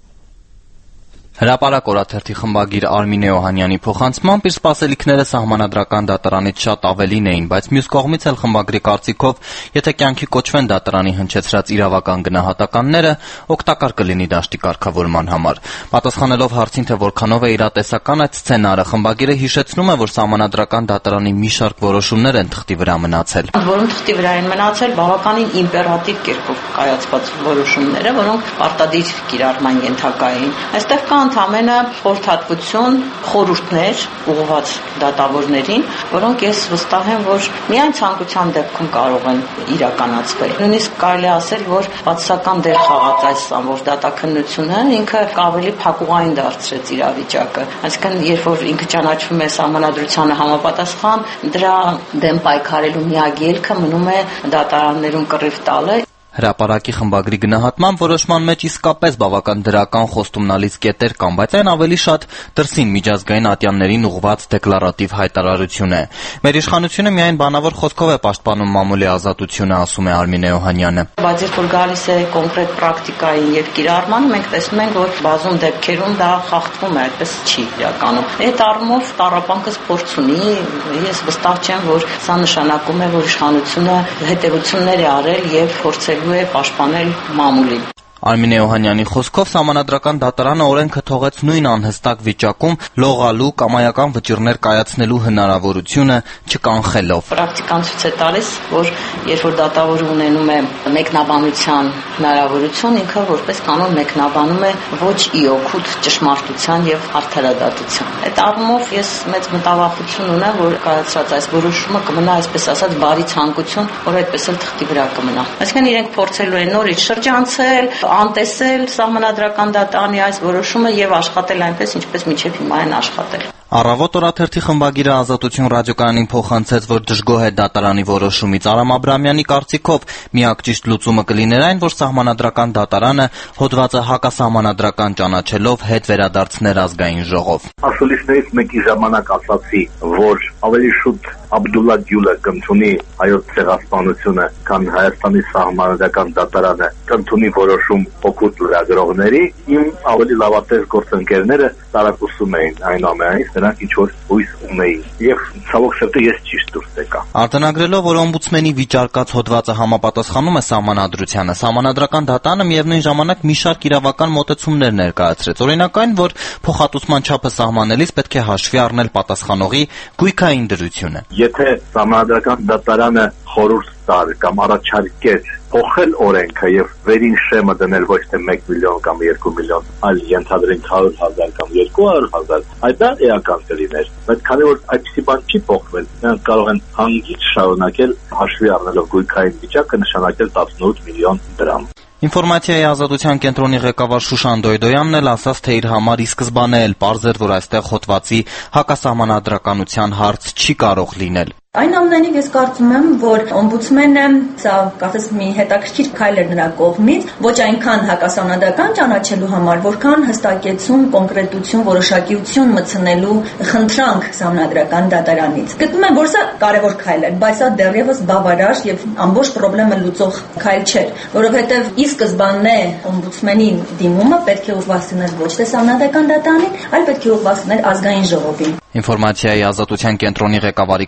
Հրապարակ օրաթերթի խմբագիր Արմինե Օհանյանի փոխանցմամբ իր սպասելիքները Սահմանադրական դատարանից շատ ավելին էին, բայց մյուս կողմից էլ խմբագրի կարծիքով, եթե կյանքի կոչվեն դատարանի հնչեցրած իրավական գնահատականները, օգտակար կլինի դաշտի կարգավորման համար։ Պատասխանելով հարցին, թե որքանով է իրատեսական այդ սցենարը, խմբագիրը հիշեցնում է, որ Սահմանադրական դատարանի մի շարք որոշումներ են թղթի վրա մնացել։ Որոնք թղթի վրա են մնացել բավականին իմպերատիվ կերպով կայացված որոշումները, որոնք պարտադիր կիրառման ենթակա էին։ Այստեղ կա ընդամենը խորհրդատվություն, խորհուրդներ ուղղված դատավորներին, որոնք ես վստահ եմ, որ միայն ցանկության դեպքում կարող են իրականացվել։ Նույնիսկ կարելի ասել, որ բացասական դեր խաղաց այս ամբողջ դատաքննությունը, ինքը ավելի փակուղային դարձրեց իրավիճակը։ Այսինքն, երբ որ ինքը ճանաչվում է սահմանադրությանը համապատասխան, դրա դեմ պայքարելու միակ ելքը մնում է դատարաններում կռիվ տալը։ Հրապարակի խմբագրի գնահատմամբ որոշման մեջ իսկապես բավական դրական խոստումնալից կետեր կան, բայց այն ավելի շատ դրսին միջազգային ատյաններին ուղղված դեկլարատիվ հայտարարություն է։ Մեր իշխանությունը միայն բանավոր խոսքով է պաշտպանում մամուլի ազատությունը, ասում է Արմինե Օհանյանը։ Բայց երբ որ գալիս է կոնկրետ պրակտիկային եւ կիրառմանը, մենք տեսնում ենք, որ բազում դեպքերում դա խախտվում է, այդպես չի իրականում։ Այդ առումով տառապանքս փորձ ունի, ես վստահ չեմ, որ սա նշանակում է, որ իշխանությունը հետևություններ է արել եւ փորձել է պաշտպանել մամուլին։ Արմինե Օհանյանի խոսքով Սահմանադրական դատարանը օրենքը թողեց նույն անհստակ վիճակում լողալու, կամայական վճիռներ կայացնելու հնարավորությունը չկանխելով։ Պրակտիկան ցույց է տալիս, որ երբ որ դատավորը ունենում է մեկնաբանության հնարավորություն, ինքը որպես կանոն մեկնաբանում է ոչ ի օգուտ ճշմարտության եւ արդարադատության։ Այդ առումով ես մեծ մտավախություն ունեմ, որ կայացած այս որոշումը կմնա, այսպես ասած, բարի ցանկություն, որ այդպես էլ թղթի վրա կմնա։ Այսինքն իրենք փորձելու են նորից շրջանցել, անտեսել Սահմանադրական դատարանի այս որոշումը եւ աշխատել այնպես, ինչպես մինչեւ հիմա են աշխատել։ Առավոտ օրաթերթի խմբագիրը Ազատություն ռադիոկայանին փոխանցեց, որ դժգոհ է դատարանի որոշումից։ Արամ Աբրամյանի կարծիքով միակ ճիշտ լուծումը կլիներ այն, որ Սահմանադրական դատարանը հոդվածը հակասահմանադրական ճանաչելով հետ վերադարձներ ազգային ժողով։ Ասուլիսներից մեկի ժամանակ ասացի, որ ավելի շուտ Աբդուլլա Գյուլը կընդունի հայոց ցեղասպանությունը, քան Հայաստանի Սահմանադրական դատարանը կընդունի որոշում օգուտ լրագրողների, իմ ավելի լավատես գործընկերները տարակուսում էին այնուամենայնիվ նրանք ինչ-որ հույս ունեին եւ ցավոք սրտի ես ճիշտ դուրս եկա։ Արտանագրելով, որ օմբուդսմենի վիճարկած հոդվածը համապատասխանում է Սահմանադրությանը, Սահմանադրական դատարանը միևնույն ժամանակ մի շարք իրավական մոտեցումներ ներկայացրեց։ Օրինակ այն, որ փոխհատուցման չափը սահմանելիս պետք է հաշվի առնել պատասխանողի գույքային դրությունը։ Եթե Սահմանադրական դատարանը խորհուրդ տար կամ առաջարկեր փոխել օրենքը եւ վերին շեմը դնել ոչ թե 1 միլիոն կամ 2 միլիոն, այլ ենթադրենք 100,000 կամ 200,000, այդ դա էական կլիներ։ Բայց քանի որ այդպիսի բան չի փոխվել, նրանք կարող են հանգիստ շարունակել հաշվի առնելով գույքային վիճակը նշանակել 18 միլիոն դրամ։ Ինֆորմացիայի ազատության կենտրոնի ղեկավար Շուշան Դոյդոյանն էլ ասաց, թե իր համար ի սկզբանե էլ պարզ էր, որ այստեղ հոդվածի հակասահմանադրականության հարց չի կարող լինել։ Այն ամենայնիվ ես կարծում եմ, որ օմբուդսմենը սա կարծես մի հետաքրքիր քայլ էր նրա կողմից, ոչ այնքան հակասահմանադրական ճանաչելու համար, որքան հստակեցում, կոնկրետություն, որոշակիություն մտցնելու խնդրանք Սահմանադրական դատարանից։ Գտնում եմ, որ սա կարևոր քայլ էր, բայց սա դեռևս բավարար եւ ամբողջ խնդրը լուծող քայլ չէր, որովհետեւ ի սկզբանե օմբուդսմենի դիմումը պետք է ուղղված լիներ ոչ թե Սահմանադրական դատարանին, այլ պետք է ուղղված լիներ ազգային ժողովին։ Ինֆորմացիայի ազատության կենտրոնի ղեկավարի կարծիքով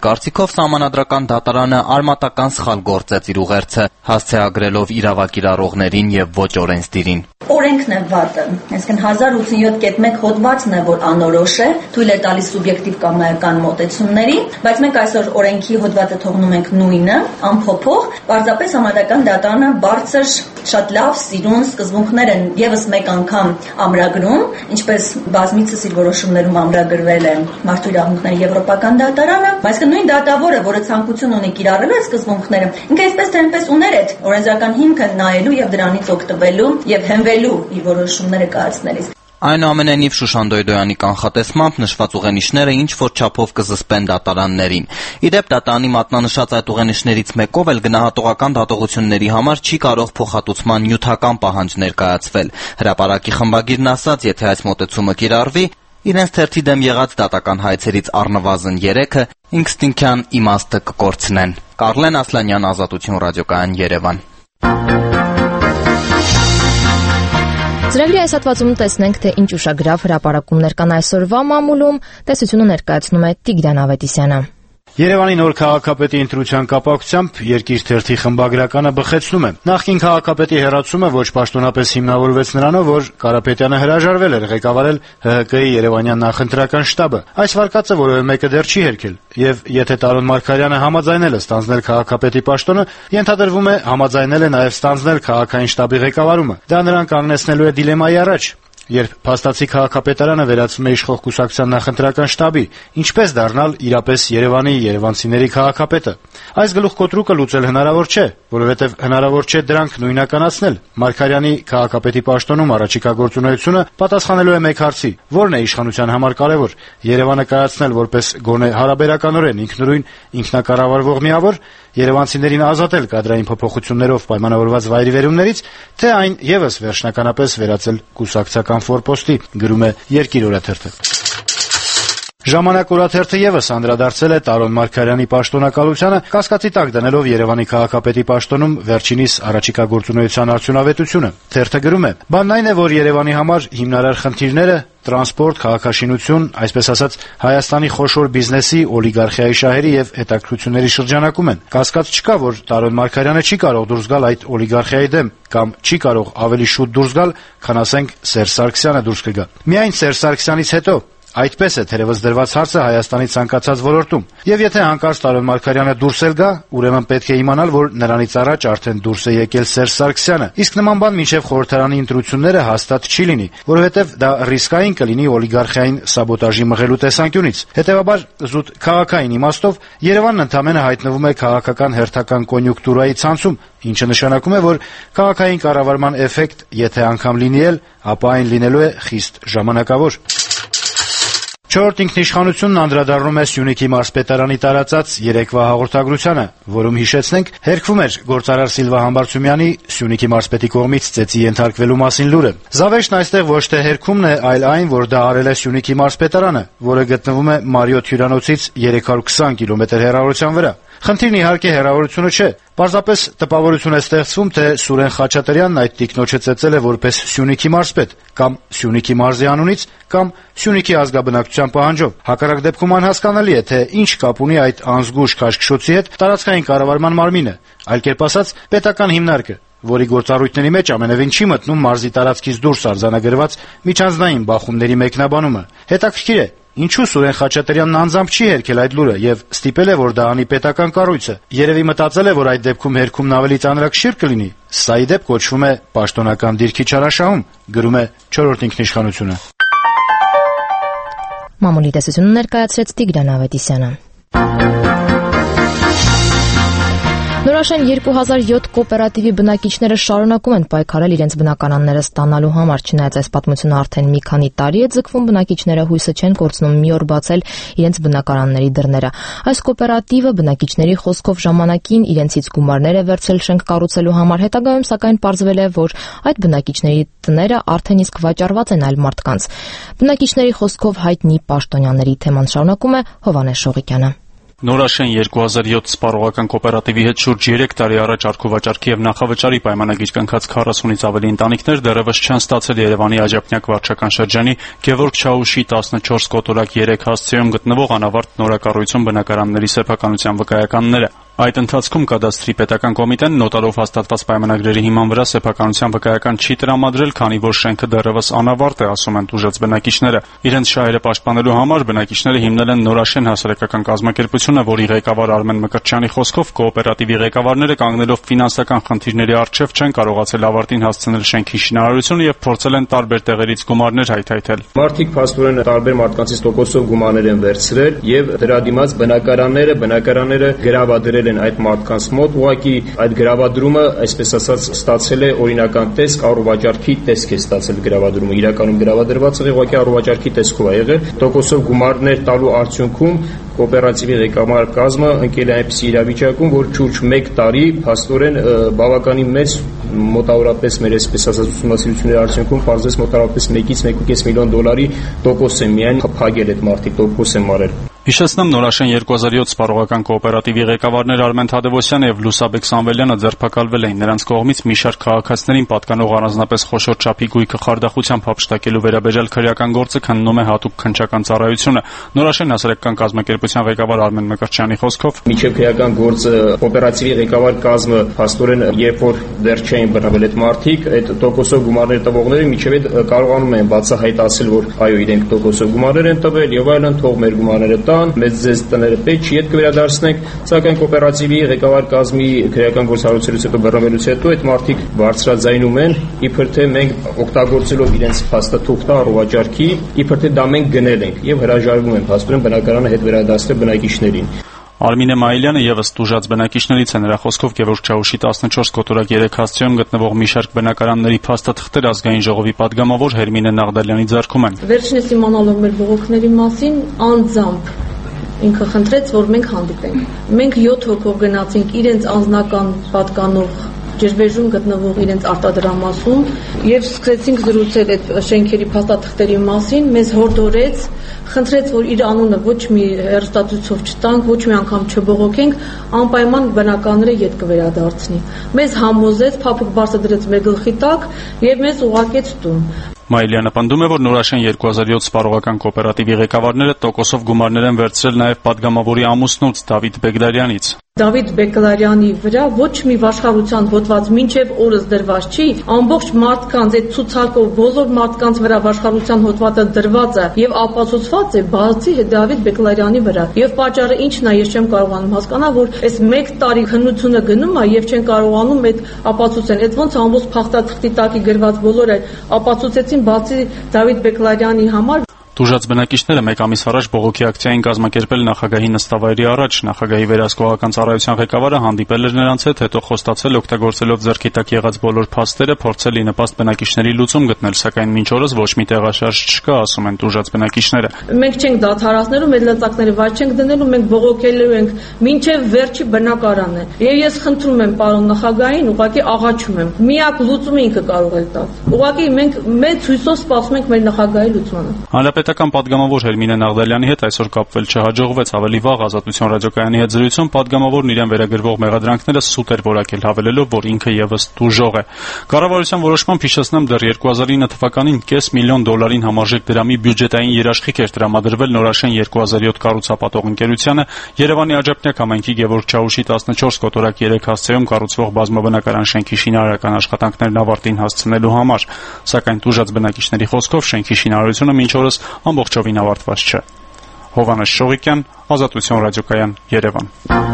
Այդպիսով Սահմանադրական դատարանը արմատական սխալ գործեց իր ուղերձը, հասցեագրելով իրավակ կիրառողներին եւ ոչ օրենսդիրին։ Օրենքն է վատը, այսինքն 1087.1 հոդվածն է, որ անորոշ է, թույլ է տալիս սուբյեկտիվ կամայական մոտեցումների, բայց մենք այսօր օրենքի հոդվածը թողնում ենք նույնը, անփոփոխ, պարզապես Սահմանադրական դատարանը բարձր, շատ լավ, սիրուն սկզբունքներ են եւս մեկ անգամ ամրագրում, ինչպես բազմիցս իր որոշումներում ամրագրվել է Մարդու իրավունքների Եվրոպական դատարանը, այսինքն նույն դատավորը, որը ցանկություն ունի կիրառելու այդ սկզբունքները, ինքը այսպես թե այնպես ուներ այդ օրենսդրական հիմքը նայելու եւ դրանից օգտվելու եւ հենվելու իր որոշումները կայացնելիս։ Այնուամենայնիվ Շուշան Դոյդոյանի կանխատեսմամբ նշված ուղենիշները ինչ-որ չափով կզսպեն դատարաններին։ Իդեպ դատարանի մատնանշած այդ ուղենիշներից մեկով էլ գնահատողական դատողությունների համար չի կարող փոխհատուցման նյութական պահանջ ներկայացվել։ Հրապարակի խմբագիրն ասաց, եթե այս մոտեցումը կիրառվի, իրենց թերթի դեմ եղած դատական հայցերից առնվազն 3-ը ինքնստինքյան իմաստը կկորցնեն։ Կարլեն Ասլանյան, Ազատություն ռադիոկայան, Երևան։ Ծրագրի այս հատվածում տեսնենք, թե ինչ ուշագրավ հրապարակումներ կան այսօրվա մամուլում, տեսությունը ներկայացնում է Տիգրան Ավետիսյանը։ Երևանի նոր քաղաքապետի ընտրության կապակցությամբ Երկիր թերթի խմբագրականը բխեցնում է։ Նախկին քաղաքապետի հեռացումը ոչ պաշտոնապես հիմնավորվեց նրանով, որ Կարապետյանը հրաժարվել էր ղեկավարել ՀՀԿ-ի Երևանյան նախընտրական շտաբը։ Այս վարկածը որևէ մեկը դեռ չի հերքել, եւ եթե Տարոն Մարգարյանը համաձայնել է ստանձնել քաղաքապետի պաշտոնը, ենթադրվում է համաձայնել է նաեւ ստանձնել քաղաքային շտաբի ղեկավարումը։ Դա նրան կանգնեցնելու է դիլեմայի առաջ։ Երբ փաստացի քաղաքապետարանը վերածվում է իշխող կուսակցության նախընտրական շտաբի, ինչպես դառնալ իրապես Երևանի երևանցիների քաղաքապետը։ Այս գլուխկոտրուկը լուծել հնարավոր չէ, որովհետև հնարավոր չէ դրանք նույնականացնել։ Մարգարյանի քաղաքապետի պաշտոնում առաջիկա գործունեությունը պատասխանելու է մեկ հարցի. որն է իշխանության համար կարևոր՝ Երևանը կայացնել որպես գոնե հարաբերականորեն ինքնուրույն ինքնակառավարվող միավոր, երևանցիներին ազատել կադրային փոփոխություններով պայմանավորված վայրիվերումներից, թե այն եւս վերջնականապես վերածել կուսակցական ֆորպոստի, գրում է Երկիր օրաթերթը։ Ժամանակ օրաթերթը եւս անդրադարձել է Տարոն Մարգարյանի պաշտոնակալությանը, կասկածի տակ դնելով Երևանի քաղաքապետի պաշտոնում վերջինիս առաջիկա գործունեության արդյունավետությունը։ Թերթը գրում է. «Բանն այն է, որ Երևանի համար հիմնարար խնդիրները տրանսպորտ, քաղաքաշինություն, այսպես ասած, Հայաստանի խոշոր բիզնեսի, օլիգարխիայի շահերի եւ հետաքրքրությունների շրջանակում են։ Կասկած չկա, որ Տարոն Մարգարյանը չի կարող դուրս գալ այդ օլիգարխիայի դեմ, կամ չի կարող ավելի շուտ դուրս գալ, քան ասենք Սերժ Սարգսյանը դուրս կգա։ Միայն Սերժ Սարգսյանից հետո այդպես է թերևս դրված հարցը Հայաստանի ցանկացած ոլորտում։ Եվ եթե հանկարծ Տարոն Մարգարյանը դուրս էլ գա, ուրեմն պետք է իմանալ, որ նրանից առաջ արդեն դուրս է եկել Սերժ Սարգսյանը։ Իսկ նման բան մինչև խորհրդարանի ընտրությունները հաստատ չի լինի, որովհետև դա ռիսկային կլինի օլիգարխիային սաբոտաժի մղելու տեսանկյունից։ Հետևաբար, զուտ քաղաքային իմաստով Երևանն ընդամենը հայտնվում է քաղաքական հերթական կոնյունկտուրայի ցանցում, ինչը նշանակում է, որ քաղաքային կառավարման էֆեկտ, եթե անգամ լինի էլ, ապա այն լինելու է խիստ ժամանակավոր։ Չորրորդ ինքնիշխանությունն անդրադառնում է Սյունիքի մարզպետարանի տարածած երեկվա հաղորդագրությանը, որում հիշեցնենք հերքվում էր գործարար Սիլվա Համբարձումյանի Սյունիքի մարզպետի կողմից ծեծի ենթարկվելու մասին լուրը։ Զավեշտն այստեղ ոչ թե հերքումն է, այլ այն, որ դա արել է Սյունիքի մարզպետարանը, որը գտնվում է Մարիոթ հյուրանոցից 320 կիլոմետր հեռավորության վրա։ Խնդիրն իհարկե հեռավորությունը չէ։ Պարզապես տպավորություն է ստեղծվում, թե Սուրեն Խաչատրյանն այդ տիկնոջը ծեծել է որպես Սյունիքի մարզպետ, կամ Սյունիքի մարզի անունից, կամ Սյունիքի ազգաբնակչության պահանջով։ Հակառակ դեպքում անհասկանալի է, թե ինչ կապ ունի այդ անզգույշ քաշքշոցի հետ տարածքային կառավարման մարմինը, այլ կերպ ասած, պետական հիմնարկը, որի գործառույթների մեջ ամենևին չի մտնում մարզի տարածքից դուրս արձանագրված միջանձնային բախումների մեկնաբանումը։ Հետաքրքիր է, ինչու Սուրեն Խաչատրյանն անձամբ չի հերքել այդ լուրը եւ ստիպել է, որ դա անի պետական կառույցը։ Երևի մտածել է, որ այդ դեպքում հերքումն ավելի ծանրակշիռ կլինի։ Սա ի դեպ կոչվում է պաշտոնական դիրքի չարաշահում, գրում է Չորրորդ ինքնիշխանությունը։ Մամուլի տեսությունը ներկայացրեց Տիգրան Ավետիսյանը։ Նորաշեն 2007 կոոպերատիվի բնակիչները շարունակում են պայքարել իրենց բնականանները ստանալու համար, չնայած այս պատմությունը արդեն մի քանի տարի է ձգվում, բնակիչները հույսը չեն կորցնում մի օր բացել իրենց բնակարանների դռները։ Այս կոոպերատիվը բնակիչների խոսքով ժամանակին իրենցից գումարներ է վերցրել շենք կառուցելու համար, հետագայում սակայն պարզվել է, որ այդ բնակիչների տները արդեն իսկ վաճառված են այլ մարդկանց։ Բնակիչների խոսքով հայտնի պաշտոնյաների թեման շարունակում է Հովհաննես Շողիկյանը։ Նորաշեն 2007 սպառողական կոոպերատիվի հետ շուրջ 3 տարի առաջ արկուվաճառքի եւ նախավճարի պայմանագիր կնքած 40-ից ավելի ընտանիքներ դեռևս չեն ստացել Երևանի Աջափնյակ վարչական շրջանի Գևորգ Չաուշի 14 կոտորակ 3 հասցեում գտնվող անավարտ նորակառույցում բնակարանների սեփականության վկայականները։ Այդ ընթացքում կադաստրի պետական կոմիտեն նոտարով հաստատված պայմանագրերի հիման վրա սեփականության վկայական չի տրամադրել, քանի որ շենքը դեռևս անավարտ է, ասում են տուժած բնակիչները։ Իրենց շահերը պաշտպանելու համար բնակիչները հիմնել են Նորաշեն հասարակական կազմակերպությունը, որի ղեկավար Արմեն Մկրտչյանի խոսքով կոոպերատիվի ղեկավարները կանգնելով ֆինանսական խնդիրների առջև չեն կարողացել ավարտին հասցնել շենքի շինարարությունը եւ փորձել են տարբեր տեղերից գումարներ հայթայթել։ Մարդիկ փաստորեն տարբեր մարդկանցից տոկոսով գումարներ են վերցրել եւ դրա դիմաց բնակարանները գրավադրել այդ մարդկանց մոտ, ուղղակի այդ գրավադրումը, այսպես ասած, ստացել է օրինական տեսք, առուվաճառքի տեսք է ստացել գրավադրումը, իրականում գրավադրված է ուղղակի առուվաճառքի տեսքով է եղել, տոկոսով գումարներ տալու արդյունքում կոոպերատիվի ղեկավար կազմը ընկել է այնպիսի իրավիճակում, որ շուրջ 1 տարի փաստորեն բավականին մեծ մոտավորապես մեր այսպես ասած ուսումնասիրությունների արդյունքում պարզվեց մոտավորապես 1-ից 1.5 միլիոն դոլարի տոկոս է միայն փակել այդ մարդիկ, տոկոս են մարել։ Հիշեցնեմ, Նորաշեն 2007 սպառողական կոոպերատիվի ղեկավարներ Արմեն Թադևոսյանը եւ Լուսաբեկ Սամվելյանը ձերբակալվել էին։ Նրանց կողմից մի շարք քաղաքացիներին պատկանող առանձնապես խոշոր չափի գույքը խարդախությամբ հափշտակելու վերաբերյալ քրեական գործը քննում է հատուկ քննչական ծառայությունը։ Նորաշեն հասարակական կազմակերպության ղեկավար Արմեն Մկրտչյանի խոսքով միջև քրեական գործը կոոպերատիվի ղեկավար կազմը փաստորեն երբ որ դեռ չէին բռնվել այդ մարդիկ, այդ տոկոսով գումարներ տվողները միջև այդ կարողանում են բացահայտել, որ այո, իրենք տոկոսով գումարներ են տվել եւ այլն, թող մեր գումարները մեծ ձեզ տները պետք չի, հետ կվերադարձնենք, սակայն կոոպերատիվի ղեկավար կազմի քրեական գործառույթներից հետո բռնվելուց հետո այդ մարդիկ բարձրաձայնում են, իբր թե մենք օգտագործելով իրենց փաստաթուղթը առուվաճառքի, իբր թե դա մենք գնել ենք եւ հրաժարվում են փաստորեն բնակարանը հետ վերադարձնել բնակիչներին։ Արմինե Մայիլյանը եւս տուժած բնակիչներից է, նրա խոսքով Գևորգ Չաուշի 14 կոտորակ 3 հասցեում գտնվող մի շարք բնակարանների փաստաթղթեր ազգային ժողովի падգամավոր Հերմինե Նաղդալյանի ձեռքում են։ Վերջինս իմանալով մեր բողոքների մասին անձամբ ինքը խնդրեց, որ մենք հանդիպենք։ Մենք 7 հոգով գնացինք իրենց անձնական պատկանող ջրվեժում գտնվող իրենց արտադրամասում եւ սկսեցինք զրուցել այդ շենքերի փաստաթղթերի մասին, մեզ հորդորեց, խնդրեց, որ իր անունը ոչ մի հեռուստացույցով չտանք, ոչ մի անգամ չբողոքենք, անպայման բնականները ետ կվերադարձնի։ Մեզ համոզեց, փափուկ բարձր դրեց մեր գլխի տակ եւ մեզ ուղարկեց տուն։ Մայիլյանը պնդում է, որ Նորաշեն 2007 սպառողական կոոպերատիվի ղեկավարները տոկոսով գումարներ են վերցրել նաև падգամավորի ամուսնուց Դավիթ Բեգդարյանից։ Դավիթ Բեկլարյանի վրա ոչ մի վաշխառության հոդված մինչև օրս դրված չի, ամբողջ մարդկանց այդ ցուցակով բոլոր մարդկանց վրա վաշխառության հոդվածը դրված է եւ ապացուցված է բացի Դավիթ Բեկլարյանի վրա։ Եվ պատճառը ինչն է, ես չեմ կարողանում հասկանալ, որ այս 1 տարի քննությունը գնում է եւ չեն կարողանում այդ ապացուցեն։ Այդ ոնց ամբողջ փաստաթղթի տակի գրված բոլորը ապացուցեցին բացի Դավիթ Բեկլարյանի համար։ Տուժած բնակիչները 1 ամիս առաջ բողոքի ակցիային կազմակերպել նախագահի նստավայրի առաջ։ Նախագահի վերահսկողական ծառայության ղեկավարը հանդիպել էր նրանց հետ, հետո խոստացել օգտագործելով ձեռքի տակ եղած բոլոր փաստերը փորձել ի նպաստ բնակիչների լուծում գտնել, սակայն մինչ օրս ոչ մի տեղաշարժ չկա, ասում են տուժած բնակիչները։ Մենք չենք դադարացնելու, մեր լծակները վայր չենք դնելու, մենք բողոքելու ենք մինչև վերջի բնակարանը։ Եվ ես խնդրում եմ պարոն նախագահին, ուղղակի աղաչում եմ։ Միակ լուծումը ինքը կարող է տալ։ Ուղղակի մենք մեծ հույսով սպասում ենք մեր նախագահի լուծմանը։ Պետական падգամավոր Հերմինե Նաղդալյանի հետ այսօր կապվել չհաջողվեց, ավելի վաղ Ազատություն ռադիոկայանի հետ զրույցում падգամավորն իրեն վերագրվող մեղադրանքները սուտ էր որակել, հավելելով, որ ինքը եւս տուժող է։ Կառավարության որոշմամբ հիշեցնեմ, դեռ 2009 թվականին $500,000 համարժեք դրամի բյուջետային երաշխիք էր տրամադրվել Նորաշեն 2007 կառուցապատող ընկերությանը Երևանի Աջափնյակ համայնքի Գևորգ Չաուշի 14 կոտորակ 3 հասցեում կառուցվող բազմաբնակարան շենքի շինարարական աշխատանքներն ավարտին հասցնելու համար, սակայն տուժած բնակիչների խոսքով շենքի շինարարությունը մինչ օրս ամբողջովին ավարտված չէ։ Հովհաննես Շողիկյան, Ազատություն ռադիոկայան, Երևան։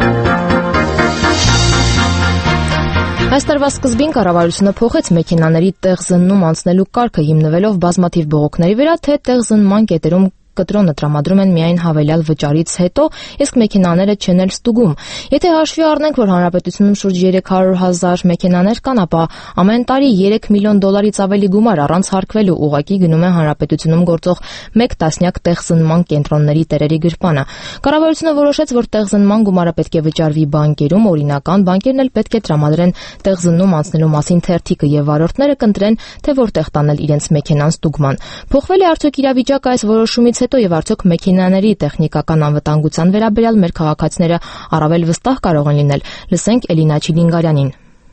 Այս տարվա սկզբին կառավարությունը փոխեց մեքենաների տեղզննում անցնելու կարգը հիմնվելով բազմաթիվ բողոքների վրա, թե տեղզնման կետերում կտրոնը տրամադրում են միայն հավելյալ վճարից հետո, իսկ մեքենաները չեն էլ ստուգում։ Եթե հաշվի առնենք, որ հանրապետությունում շուրջ 300,000 մեքենաներ կան, ապա ամեն տարի $3 միլիոն ավելի գումար առանց հարկվելու ուղղակի գնում է հանրապետությունում գործող 1 տասնյակ տեղզնման կենտրոնների տերերի գրպանը։ Կառավարությունը որոշեց, որ տեղզնման գումարը պետք է վճարվի բանկերում, օրինական բանկերն էլ պետք է տրամադրեն տեղզննում անցնելու մասին թերթիկը եւ վարորդները կընտրեն, թե որտեղ տանել իրենց մեքենան ստուգման։ Փոխվել է արդյոք իրավիճակը այս որոշումից հետո եւ արդյոք մեքենաների տեխնիկական անվտանգության վերաբերյալ մեր քաղաքացիները առավել վստահ կարող են լինել։ Լսենք Էլինա Չիլինգարյանին։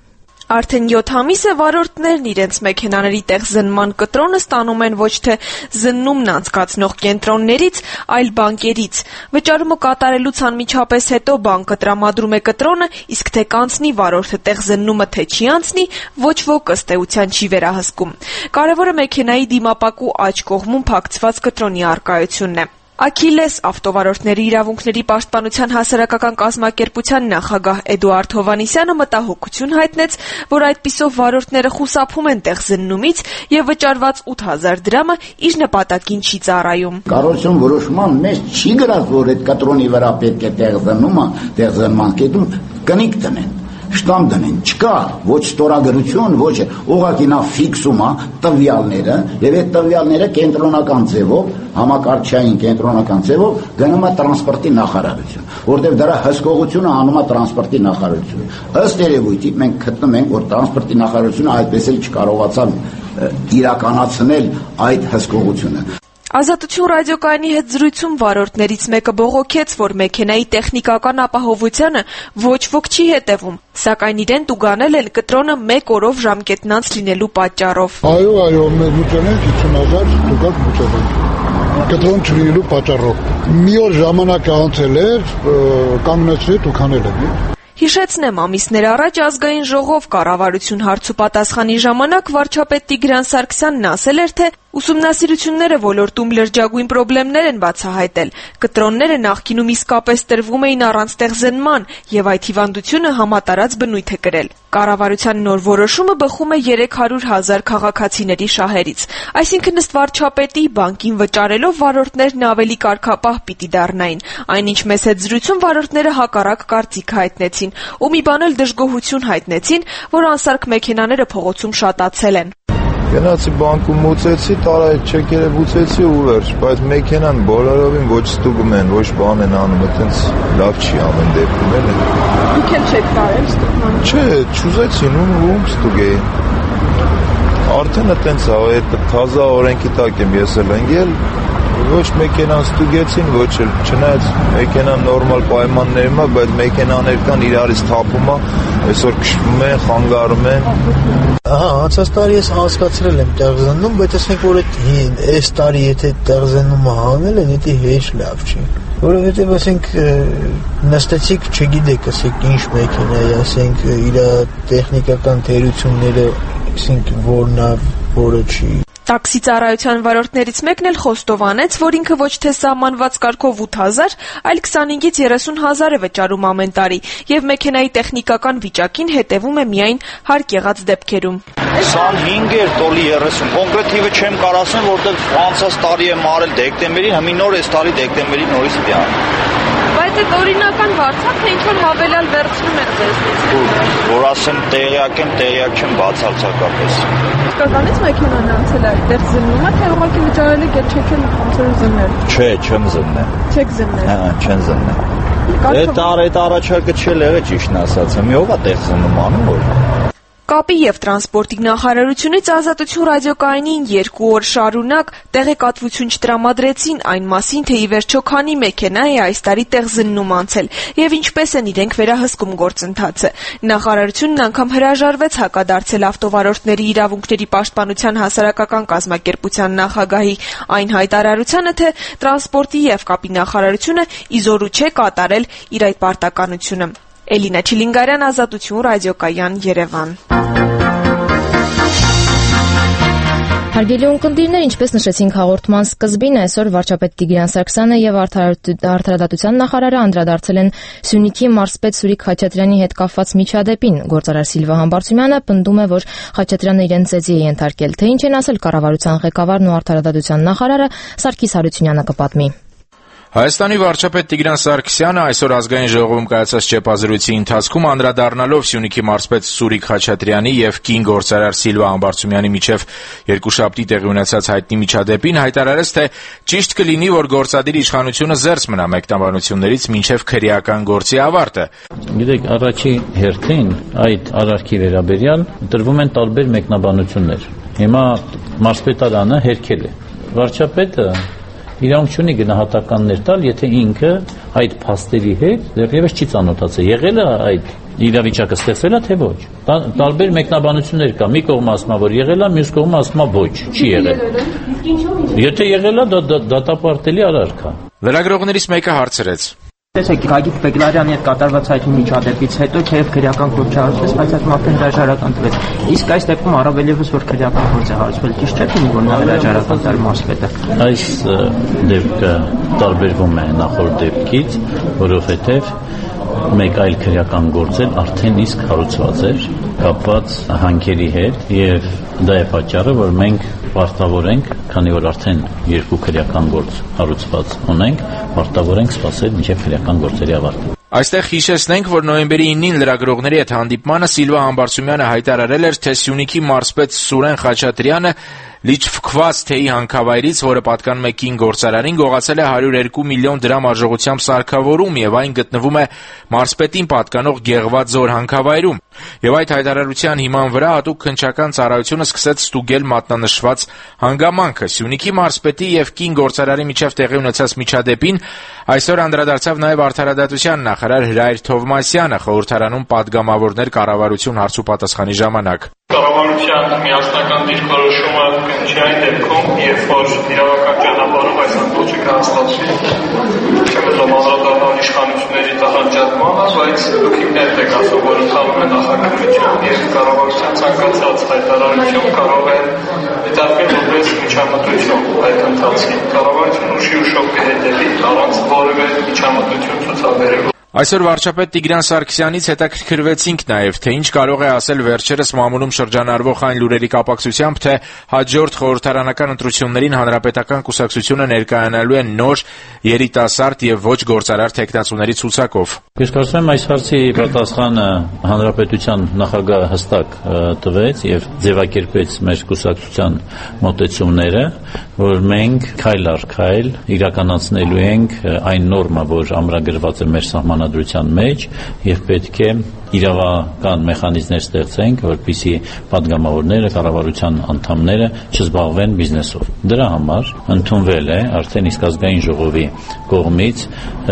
Արդեն 7 ամիս է վարորդներն իրենց մեքենաների տեղ զննման կտրոնը ստանում են ոչ թե զննումն անցկացնող կենտրոններից, այլ բանկերից։ Վճարումը կատարելուց անմիջապես հետո բանկը տրամադրում է կտրոնը, իսկ թե կանցնի վարորդը տեղ զննումը, թե չի անցնի, ոչ ոք ըստ էության չի վերահսկում։ Կարևորը մեքենայի դիմապակու աջ կողմում փակցված կտրոնի առկայությունն է։ Աքիլես ավտովարորդների իրավունքների պաշտպանության հասարակական կազմակերպության նախագահ Էդուարդ Հովանիսյանը մտահոգություն հայտնեց, որ այդպիսով վարորդները խուսափում են տեղ զննումից եւ վճարված 8000 դրամը իր նպատակին չի ծառայում։ Կառավարության որոշման մեջ չի գրած, որ այդ կտրոնի վրա պետք է տեղ զննման կետում կնիկ տնեն։ Շտամ դնեն, չկա ոչ ստորագրություն, ոչ ուղղակի նա ֆիքսում է տվյալները եւ այդ տվյալները կենտրոնական ձևով, համակարգչային կենտրոնական ձևով գնում է տրանսպորտի նախարարություն, որտեղ դրա հսկողությունը անում է տրանսպորտի նախարարությունը։ Ըստ երևույթի մենք գտնում ենք, որ տրանսպորտի նախարարությունը այդպես էլ չկարողացավ իրականացնել այդ հսկողությունը։ Ազատություն ռադիոկայանի հետ զրույցում վարորդներից մեկը բողոքեց, որ մեքենայի տեխնիկական ապահովությանը ոչ ոք չի հետևում, սակայն իրեն տուգանել են կտրոնը 1 օրով ժամկետնանց լինելու պատճառով։ Այո, մեր մուտենենք 50000 տուգած մուտենենք։ Կտրոն չլինելու պատճառով։ Մի օր ժամանակ անցել էր, կանգնեցրեց ու քանել են։ Հիշեցնեմ, ամիսներ առաջ ազգային ժողով կառավարություն հարցուպատասխանի ժամանակ վարչապետ Տիգրան Սարգսյանն ասել էր, թե ուսումնասիրությունները ոլորտում լրջագույն խնդիրներ են բացահայտել։ Կտրոնները նախկինում իսկապես տրվում էին առանց տեղ զննման եւ այդ հիվանդությունը համատարած բնույթ է կրել։ Կառավարության նոր որոշումը բխում է 300,000 քաղաքացիների շահերից։ Այսինքն ըստ վարչապետի բանկին վճարելով վարորդներն ավելի կարգապահ պիտի դառնային։ Այնինչ մեծ հետ զրույցում վարորդները հակառակ կարծիք հայտնեցին ու մի բան էլ դժգոհություն հայտնեցին, որ անսարք մեքենաները փողոցում շատացել են։ Գնացի բանկում մուծեցի, տարա այդ չեկերը բուծեցի ու վերջ, բայց մեքենան բոլորովին ոչ ստուգում են, ոչ բան են անում, այդպես լավ չի ամեն դեպքում էլ։ Դուք էլ չեք կարել ստուգման։ Չէ, չուզեցին ու ստուգեին։ Արդեն այտենց է, այդ թազա օրենքի տակ եմ ես էլ ընկել, ոչ մեքենան ստուգեցին, ոչ էլ, չնայած մեքենան նորմալ պայմաններում է, բայց մեքենաներ կան իրարից թափում է, այսօր քշվում են, խանգարում են։ Անցած տարի ես հասկացրել եմ տեղ զննում, բայց ասենք որ այս տարի եթե տեղ զննումը հանել են, դա հեչ լավ չի։ Որովհետև ասենք նստեցիք, չգիտեք, ասենք ինչ մեքենա է, ասենք իր տեխնիկական թերությունները, ասենք որն է, որը չի։ Տաքսի ծառայության վարորդներից մեկն էլ խոստովանեց, որ ինքը ոչ թե սահմանված կարգով 8000, այլ 25-ից 30,000 է վճարում ամեն տարի եւ մեքենայի տեխնիկական վիճակին հետեւում է միայն հարկ եղած դեպքերում։ 25 էր տոլի 30, կոնկրետ թիվը չեմ կարող ասեմ, որտեղ անցած տարի եմ արել դեկտեմբերին, հիմա նոր էս տարի դեկտեմբերին նորից պիտի անեմ։ Բայց այդ օրինական վարձակ թե ինչ-որ հավելյալ վերցնում եք ձեզնից։ Որ ասեմ տեղյակ չեմ բացարձակապես։ Իսկականից մեքենան անցել է այդտեղ զննում, թե ուղղակի վճարել եք եւ չեք ոնց զննել։ Չէ, չեմ զննել։ Չեք զննել։ Հա, չեմ զննել։ Այդ առաջարկը չէ եղել ճիշտն ասած, մի ով է տեղ զննում անում որ։ Կապի եւ տրանսպորտի նախարարությունից Ազատություն ռադիոկայանին 2 օր շարունակ տեղեկատվություն չտրամադրեցին այն մասին, թե ի վերջո քանի մեքենա է այս տարի տեղ զննում անցել եւ ինչպես են իրենք վերահսկում գործընթացը։ Նախարարությունն անգամ հրաժարվեց հակադարձել ավտովարորդների իրավունքների պաշտպանության հասարակական կազմակերպության նախագահի այն հայտարարությանը, թե տրանսպորտի եւ կապի նախարարությունը իզորու չէ կատարել իր այդ պարտականությունը։ Էլինա Չիլինգարյան, Ազատություն ռադիոկայան, Երևան։ Հարգելի ունկնդիրներ, ինչպես նշեցինք հաղորդման սկզբին, այսօր վարչապետ Տիգրան Սարգսյանը եւ Արդարադատության նախարարը անդրադարձել են Սյունիքի մարզպետ Սուրիկ Խաչատրյանի հետ կապված միջադեպին։ Գործարար Սիլվա Համբարձումյանը պնդում է, որ Խաչատրյանը իրեն ծեծի է ենթարկել։ Թե ինչ են ասել կառավարության ղեկավարն ու Արդարադատության նախարարը, Սարգիս Հարությունյանը կպատմի։ Հայաստանի վարչապետ Տիգրան Սարգսյանը այսօր ազգային ժողովում կայացած ճեպազրույցի ընթացքում անդրադառնալով Սյունիքի մարզպետ Սուրիկ Խաչատրյանի եւ կին գործարար Սիլվա Համբարձումյանի միջև երկուշաբթի տեղի ունեցած հայտնի միջադեպին հայտարարեց, թե ճիշտ կլինի, որ գործադիր իշխանությունը զերծ մնա մեկնաբանություններից մինչև քրեական գործի ավարտը։ Գիտեք, առաջի հերթին այդ արարքի վերաբերյալ տրվում են տարբեր մեկնաբանություններ։ Հիմա մարզպետարանը հերքել է։ Վարչապետը իրավունք չունի գնահատականներ տալ, եթե ինքը այդ փաստերի հետ դեռևս չի ծանոթացել։ Եղել է այդ իրավիճակը ստեղծվել է թե ոչ։ Տարբեր մեկնաբանություններ կա։ Մի կողմը ասում է, որ եղել է, մյուս կողմը ասում է ոչ, չի եղել։ Եթե եղել է, դա դատապարտելի արարք է։ Լրագրողներից մեկը հարցրեց. Տեսեք, Գագիկ Բեգլարյանի հետ կատարված այդ միջադեպից հետո թեև քրեական գործ չարժվեց, բայց այդ մարդն հրաժարական տվեց։ Իսկ այս դեպքում առավել ևս որ քրեական գործ է հարցվել, ճիշտ չէ՞ թե որ նա հրաժարական տալ մարզպետը։ Այս դեպքը տարբերվում է նախորդ դեպքից, որովհետև մեկ այլ քրեական գործ էլ արդեն իսկ հարուցված էր կապված հանքերի հետ եւ դա է պատճառը, որ մենք պարտավոր ենք, քանի որ արդեն երկու քրեական գործ հարուցված ունենք, պարտավոր ենք սպասել մինչև քրեական գործերի ավարտը։ Այստեղ հիշեցնենք, որ նոյեմբերի 9-ին լրագրողների հետ հանդիպմանը Սիլվա Համբարձումյանը հայտարարել էր, թե Սյունիքի մարզպետ Սուրեն Խաչատրյանը լիճվկված թեյի հանքավայրից, որը պատկանում է Կին գործարանին, գողացել է 102 միլիոն դրամ արժողությամբ սարքավորում եւ այն գտնվում է մարզպետին պատկանող Գեղված ձոր հանքավայրում։ Եվ այդ հայտարարության հիման վրա հատուկ քննչական ծառայությունը սկսեց ստուգել մատնանշված հանգամանքը։ Սյունիքի մարզպետի եւ Կին գործարանի միջև տեղի ունեցած միջադեպին այսօր անդրադարձավ նաեւ Արդարադատության նախարար Հրայր Թովմասյանը խորհրդարանում պատգամավորներ կառավարություն հարցուպատասխանի ժամանակ։ Կառավարության միասնական դիրքորոշումը կնչի այն դեպքում, երբ որ իրավական ճանապարհով այս ամբողջը կհաստատվի, չեմ ուզում անդրադառնալ իշխանությունների տաղանջատմանը, բայց դուք ինքներդ եք ասում, որ ընթանում է նախաքննություն եւ կառավարության ցանկացած հայտարարություն կարող է դիտարկվել որպես միջամտություն այդ ընթացքին։ Կառավարությունը ուշի ուշով կհետևի առանց որևէ միջամտություն ցուցաբերելու։ Այսօր վարչապետ Տիգրան Սարգսյանից հետաքրքրվեցինք նաև, թե ինչ կարող է ասել վերջերս մամուլում շրջանառվող այն լուրերի կապակցությամբ, թե հաջորդ խորհրդարանական ընտրություններին հանրապետական կուսակցությունը ներկայանալու է նոր երիտասարդ եւ ոչ գործարար թեկնածուների ցուցակով։ Ես կարծում եմ այս հարցի պատասխանը հանրապետության նախագահը հստակ տվեց եւ ձևակերպեց մեր կուսակցության մոտեցումները, որ մենք քայլ առ քայլ իրականացնելու ենք այն նորմա, որ ամրագրված է մեր սահմանադրության մեջ եւ պետք է իրավական մեխանիզմներ ստեղծենք, որպեսզի պատգամավորները, կառավարության անդամները չզբաղվեն բիզնեսով։ Դրա համար ընդունվել է արդեն իսկ ազգային ժողովի կողմից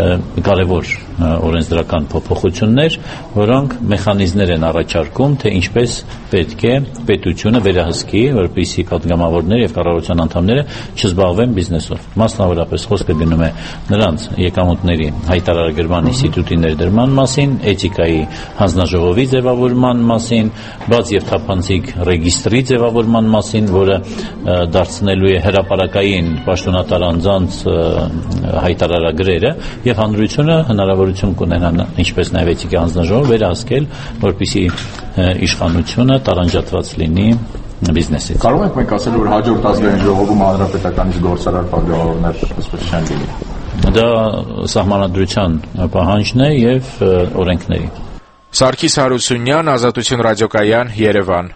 կարևոր օրենսդրական փոփոխություններ, որոնք մեխանիզմներ են առաջարկում, թե ինչպես պետք է պետությունը վերահսկի, որպեսզի պատգամավորները եւ կառավարության անդամները չզբաղվեն բիզնեսով։ Մասնավորապես խոսքը գնում է նրանց եկամուտների հայտարարագրման ինստիտուտի ներդրման մասին, էթիկայի հանձնաժողովի ձևավորման մասին, բաց եւ թափանցիկ ռեգիստրի ձևավորման մասին, որը դարձնելու է հրապարակային պաշտոնատար անձանց հայտարարագրերը եւ հանրությունը հնարավորություն կունենա ինչպես նաեւ էթիկայի հանձնաժողովը վերահսկել, որպեսզի իշխանությունը տարանջատված լինի բիզնեսից։ Կարող ենք մենք ասել, որ հաջորդ ազգային ժողովում հանրապետականից գործարար պատգամավորներ այսպես չեն լինի։ Դա սահմանադրության պահանջն է եւ օրենքների։ Սարգիս Հարությունյան, Ազատություն ռադիոկայան, Երևան։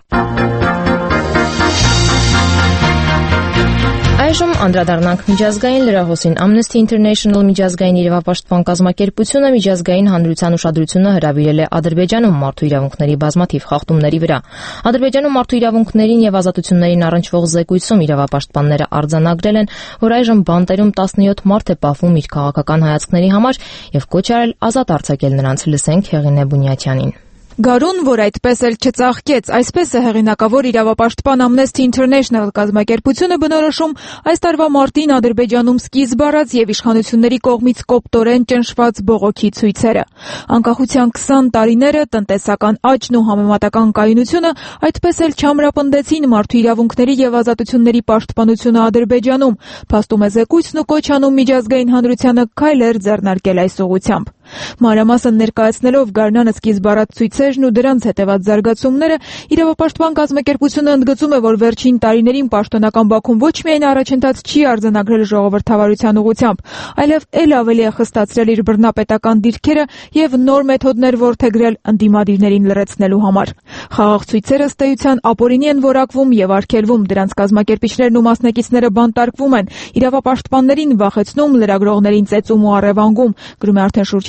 Այժմ անդրադառնանք միջազգային լրահոսին։ Amnesty International միջազգային իրավապաշտպան կազմակերպությունը միջազգային հանրության ուշադրությունը հրավիրել է Ադրբեջանում մարդու իրավունքների բազմաթիվ խախտումների վրա։ Ադրբեջանում մարդու իրավունքներին եւ ազատություններին առնչվող զեկույցում իրավապաշտպանները արձանագրել են, որ այժմ բանտերում 17 մարդ է պահվում իր քաղաքական հայացքների համար եւ կոչ արել ազատ արձակել նրանց։ Լսենք Հեղինե Բունյաթյանին։ Գարուն, որ այդպես էլ չծաղկեց, այսպես է հեղինակավոր իրավապաշտպան Amnesty International կազմակերպությունը բնորոշում այս տարվա մարտին Ադրբեջանում սկիզբ առած եւ իշխանությունների կողմից կոպտորեն ճնշված բողոքի ցույցերը։ Անկախության 20 տարիները, տնտեսական աճն ու համեմատական կայունությունը այդպես էլ չամրապնդեցին մարդու իրավունքների եւ ազատությունների պաշտպանությունը Ադրբեջանում, փաստում է զեկույցն ու կոչ անում միջազգային հանրությանը քայլեր ձեռնարկել այս ուղղությամբ։ Մանրամասն ներկայացնելով գարնանը սկիզբ առած ցույցերն ու դրանց հետևած զարգացումները, իրավապաշտպան կազմակերպությունը ընդգծում է, որ վերջին տարիներին պաշտոնական Բաքուն ոչ միայն առաջընթաց չի արձանագրել ժողովրդավարության ուղղությամբ, այլև ել ավելի է խստացրել իր բռնապետական դիրքերը եւ նոր մեթոդներ որդեգրել ընդդիմադիրներին լրացնելու համար։ Խաղաղ ցույցերը ըստ էության ապօրինի են որակվում եւ արգելվում, դրանց կազմակերպիչներն ու մասնակիցները բանտարկվում են, իրավապաշտպաններին վախեցնում, լրագրողներին ծեծում ու առևանգում, գրում է արդեն շուրջ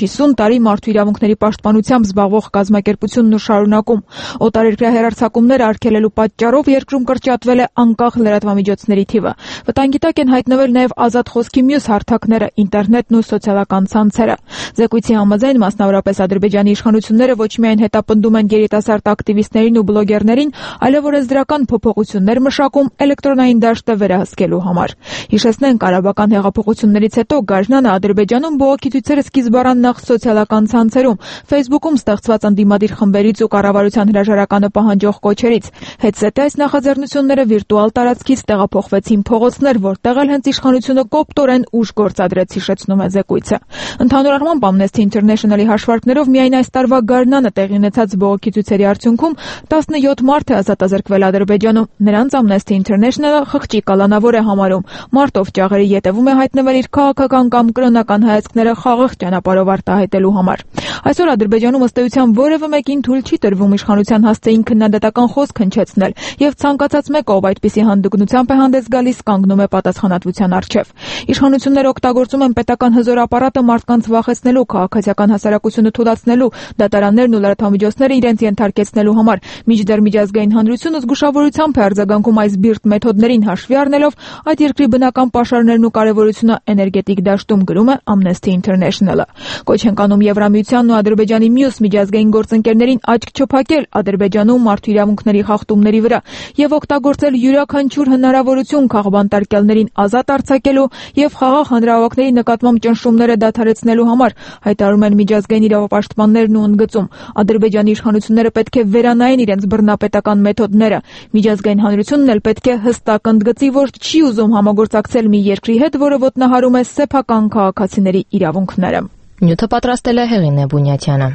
50 տարի մարդու իրավունքների պաշտպանությամբ զբաղվող կազմակերպությունն ու շարունակում։ Օտարերկրյա հեռարձակումները արգելելու պատճառով երկրում կրճատվել է անկախ լրատվամիջոցների թիվը։ Վտանգի տակ են հայտնվել նաև ազատ խոսքի մյուս հարթակները՝ ինտերնետն ու սոցիալական ցանցերը։ Զեկույցի համաձայն, մասնավորապես Ադրբեջանի իշխանությունները ոչ միայն հետապնդում են երիտասարդ ակտիվիստներին ու բլոգերներին, այլև օրենսդրական փոփոխություններ մշակում էլեկտրոնային դաշտը վերահսկելու համար։ Հիշեցնենք, արաբական հեղափոխություններից հետո Գարնանը Ադրբեջանում բողոքի ցույցերը սկիզբ առան նախ սոցիալական ցանցերում, Facebook-ում ստեղծված ընդդիմադիր խմբերից ու կառավարության հրաժարականը պահանջող կոչերից։ Հետզհետե այս նախաձեռնությունները վիրտուալ տարածքից տեղափոխվեցին փողոցներ, որտեղ էլ հենց իշխանությունը կոպտորեն ուժ գործադրեց, հիշեցնում է զեկույցը։ Ընդհանուր առմամբ Amnesty International-ի հաշվարկներով միայն այս տարվա գարնանը տեղի ունեցած բողոքի ցույցերի արդյունքում 17 մարդ է ազատազրկվել Ադրբեջանում։ Նրանց Amnesty International-ը խղճի կալանավոր է համարում։ Մարդով ճաղերի ետևում է հայտնվել իր քաղաքական կամ կրոնական հայացքները խաղաղ ճանապարհով արտահայտելու համար։ Այսօր Ադրբեջանում ըստ էության որևէ մեկին թույլ չի տրվում իշխանության հասցեին քննադատական խոսք հնչեցնել, եւ ցանկացած մեկ, ով այդպիսի հանդգնությամբ է հանդես գալիս, կանգնում է պատասխանատվության առջև։ Իշխանությունները օգտագործում են պետական հզոր ապարատը մարդկանց վախեցնելու, քաղաքացիական հասարակությունը թուլացնելու, դատարաններն ու լրատվամիջոցները իրենց ենթարկեցնելու համար։ Մինչդեռ միջազգային հանրությունը զգուշավորությամբ է արձագանքում այս բիրտ մեթոդներին, հաշվի առնելով այդ երկրի բնական պաշարներն ու կարևորությունը էներգետիկ դաշտում, գրում է Amnesty International-ը։ Կոչ են անում Եվրամիությանն ու Ադրբեջանի մյուս միջազգային գործընկերներին աչք չփակել Ադրբեջանում մարդու իրավունքների խախտումների վրա եւ օգտագործել յուրաքանչյուր հնարավորություն քաղբանտարկյալներին ազատ արձակելու եւ խաղաղ հանրահավաքների նկատմամբ ճնշումները դադարեցնելու համար, հայտարարում են միջազգային իրավապաշտպաններն ու ընդգծում։ Ադրբեջանի իշխանությունները պետք է վերանայեն իրենց բռնապետական մեթոդները։ Միջազգային հանրությունն էլ պետք է հստակ ընդգծի, որ չի ուզում համագործակցել մի երկրի հետ, որը ոտնահարում է սեփական քաղաքացիների իրավունքները։ Նյութը պատրաստել է Հեղինե Բունյաթյանը։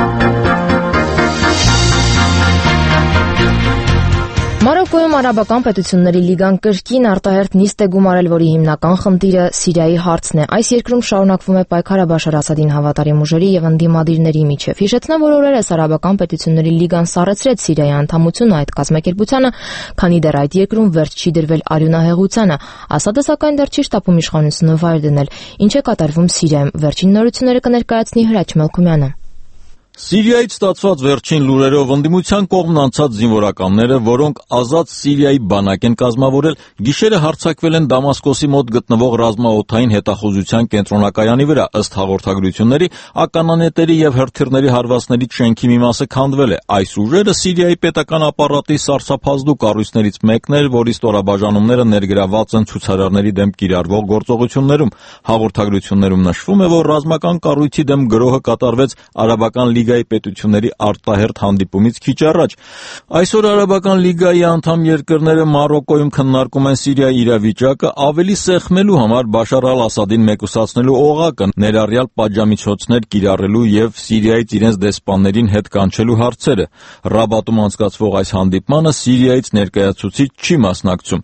Մարոկկոյում արաբական պետությունների լիգան կրկին արտահերթ նիստ է գումարել, որի հիմնական խնդիրը Սիրիայի հարցն է։ Այս երկրում շարունակվում է պայքարը Բաշար Ասադին հավատարիմ ուժերի եւ ընդդիմադիրների միջև։ Հիշեցնեմ, որ օրերս արաբական պետությունների լիգան սառեցրեց Սիրիայի անդամությունը այդ կազմակերպությանը, քանի դեռ այդ երկրում վերջ չի դրվել արյունահեղությանը։ Ասադը սակայն դեռ չի շտապում իշխանությունը վայր դնել։ Ինչ է կատարվում Սիրիայում։ Վերջին նորությունները կներկայացնի Հրաչ Մելքումյանը։ Սիրիայից ստացված վերջին լուրերով ընդդիմության կողմն անցած զինվորականները, որոնք ազատ Սիրիայի բանակ են կազմավորել, գիշերը հարձակվել են Դամասկոսի մոտ գտնվող ռազմաօդային հետախուզության կենտրոնակայանի վրա, ըստ հաղորդագրությունների, ականանետերի եւ հրթիռների հարվածներից շենքի մի մասը քանդվել է։ Այս ուժերը Սիրիայի պետական ապարատի սարսափազդու կառույցներից մեկն էր, որի ստորաբաժանումները ներգրաված են ցուցարարների դեմ կիրառվող գործողություններում։ Հաղորդագրություններում նշվում է, որ ռազմական կառույցի դեմ գրոհը կատարվեց արաբական լիգայի պետությունների արտահերթ հանդիպումից քիչ առաջ։ Այսօր Արաբական լիգայի անդամ երկրները Մարոկկոյում քննարկում են Սիրիայի իրավիճակը ավելի սեղմելու համար Բաշար al-Ասադին մեկուսացնելու օղակը, ներառյալ պատժամիջոցներ կիրառելու եւ Սիրիայից իրենց դեսպաններին հետ կանչելու հարցերը։ Ռաբատում անցկացվող այս հանդիպմանը Սիրիայից ներկայացուցիչ չի մասնակցում։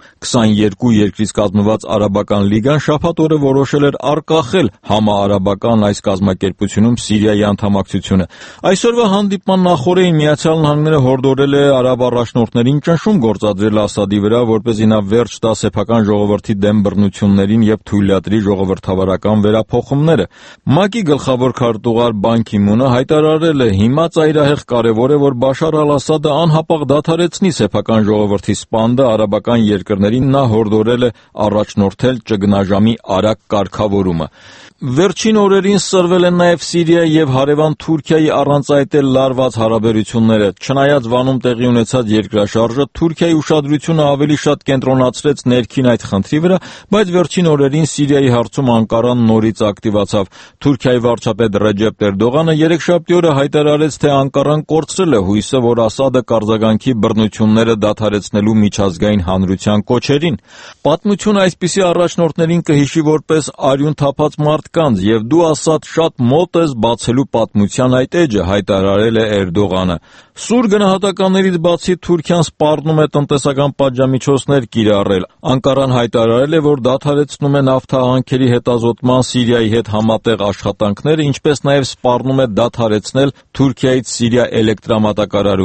22 երկրից կազմված Արաբական լիգան շաբաթ օրը որոշել էր արկախել համաարաբական այս կազմակերպությունում Սիրիայի անդամակցությունը։ Այսօրվա հանդիպման նախօրեին Միացյալ Նահանգները հորդորել է արաբ առաջնորդներին ճնշում գործադրել Ասադի վրա, որպեսզի նա վերջ տա սեփական ժողովրդի դեմ բռնություններին եւ թույլատրի ժողովրդավարական վերափոխումները։ ՄԱԿ-ի գլխավոր քարտուղար Բան Կի Մունը հայտարարել է. հիմա ծայրահեղ կարևոր է, որ Բաշար al-Ասադը անհապաղ դադարեցնի սեփական ժողովրդի սպանդը արաբական երկրներին, նա հորդորել է առաջնորդել ճգնաժամի արագ կարգավորումը։ Վերջին օրերին սրվել են նաև Սիրիայի եւ հարևան Թուրքիայի առանց այդ էլ լարված հարաբերությունները։ Չնայած Վանում տեղի ունեցած երկրաշարժը Թուրքիայի ուշադրությունը ավելի շատ կենտրոնացրեց ներքին այդ խնդրի վրա, բայց վերջին օրերին Սիրիայի հարցում Անկարան նորից ակտիվացավ։ Թուրքիայի վարչապետ Ռեջեփ Էրդողանը երեքշաբթի օրը հայտարարեց, թե Անկարան կորցրել է հույսը, որ Ասադը կարձագանքի բռնությունները դադարեցնելու միջազգային հանրության կոչերին։ Պատմությունը այսպիսի առաջնորդներին կհիշի որպես արյուն թափած մարդկանց, եւ դու Ասադ շատ մոտ ես բացելու պատմության այդ էջը, հայտարարել է Էրդողանը։ Սուր գնահատականներից բացի Թուրքիան սպառնում է տնտեսական պատժամիջոցներ կիրառել։ Անկարան հայտարարել է, որ դադարեցնում է նավթահանքերի հետազոտման Սիրիայի հետ համատեղ աշխատանքները, ինչպես նաև սպառնում է դադարեցնել Թուրքիայից Սիրիա էլեկտրամատակարարումը։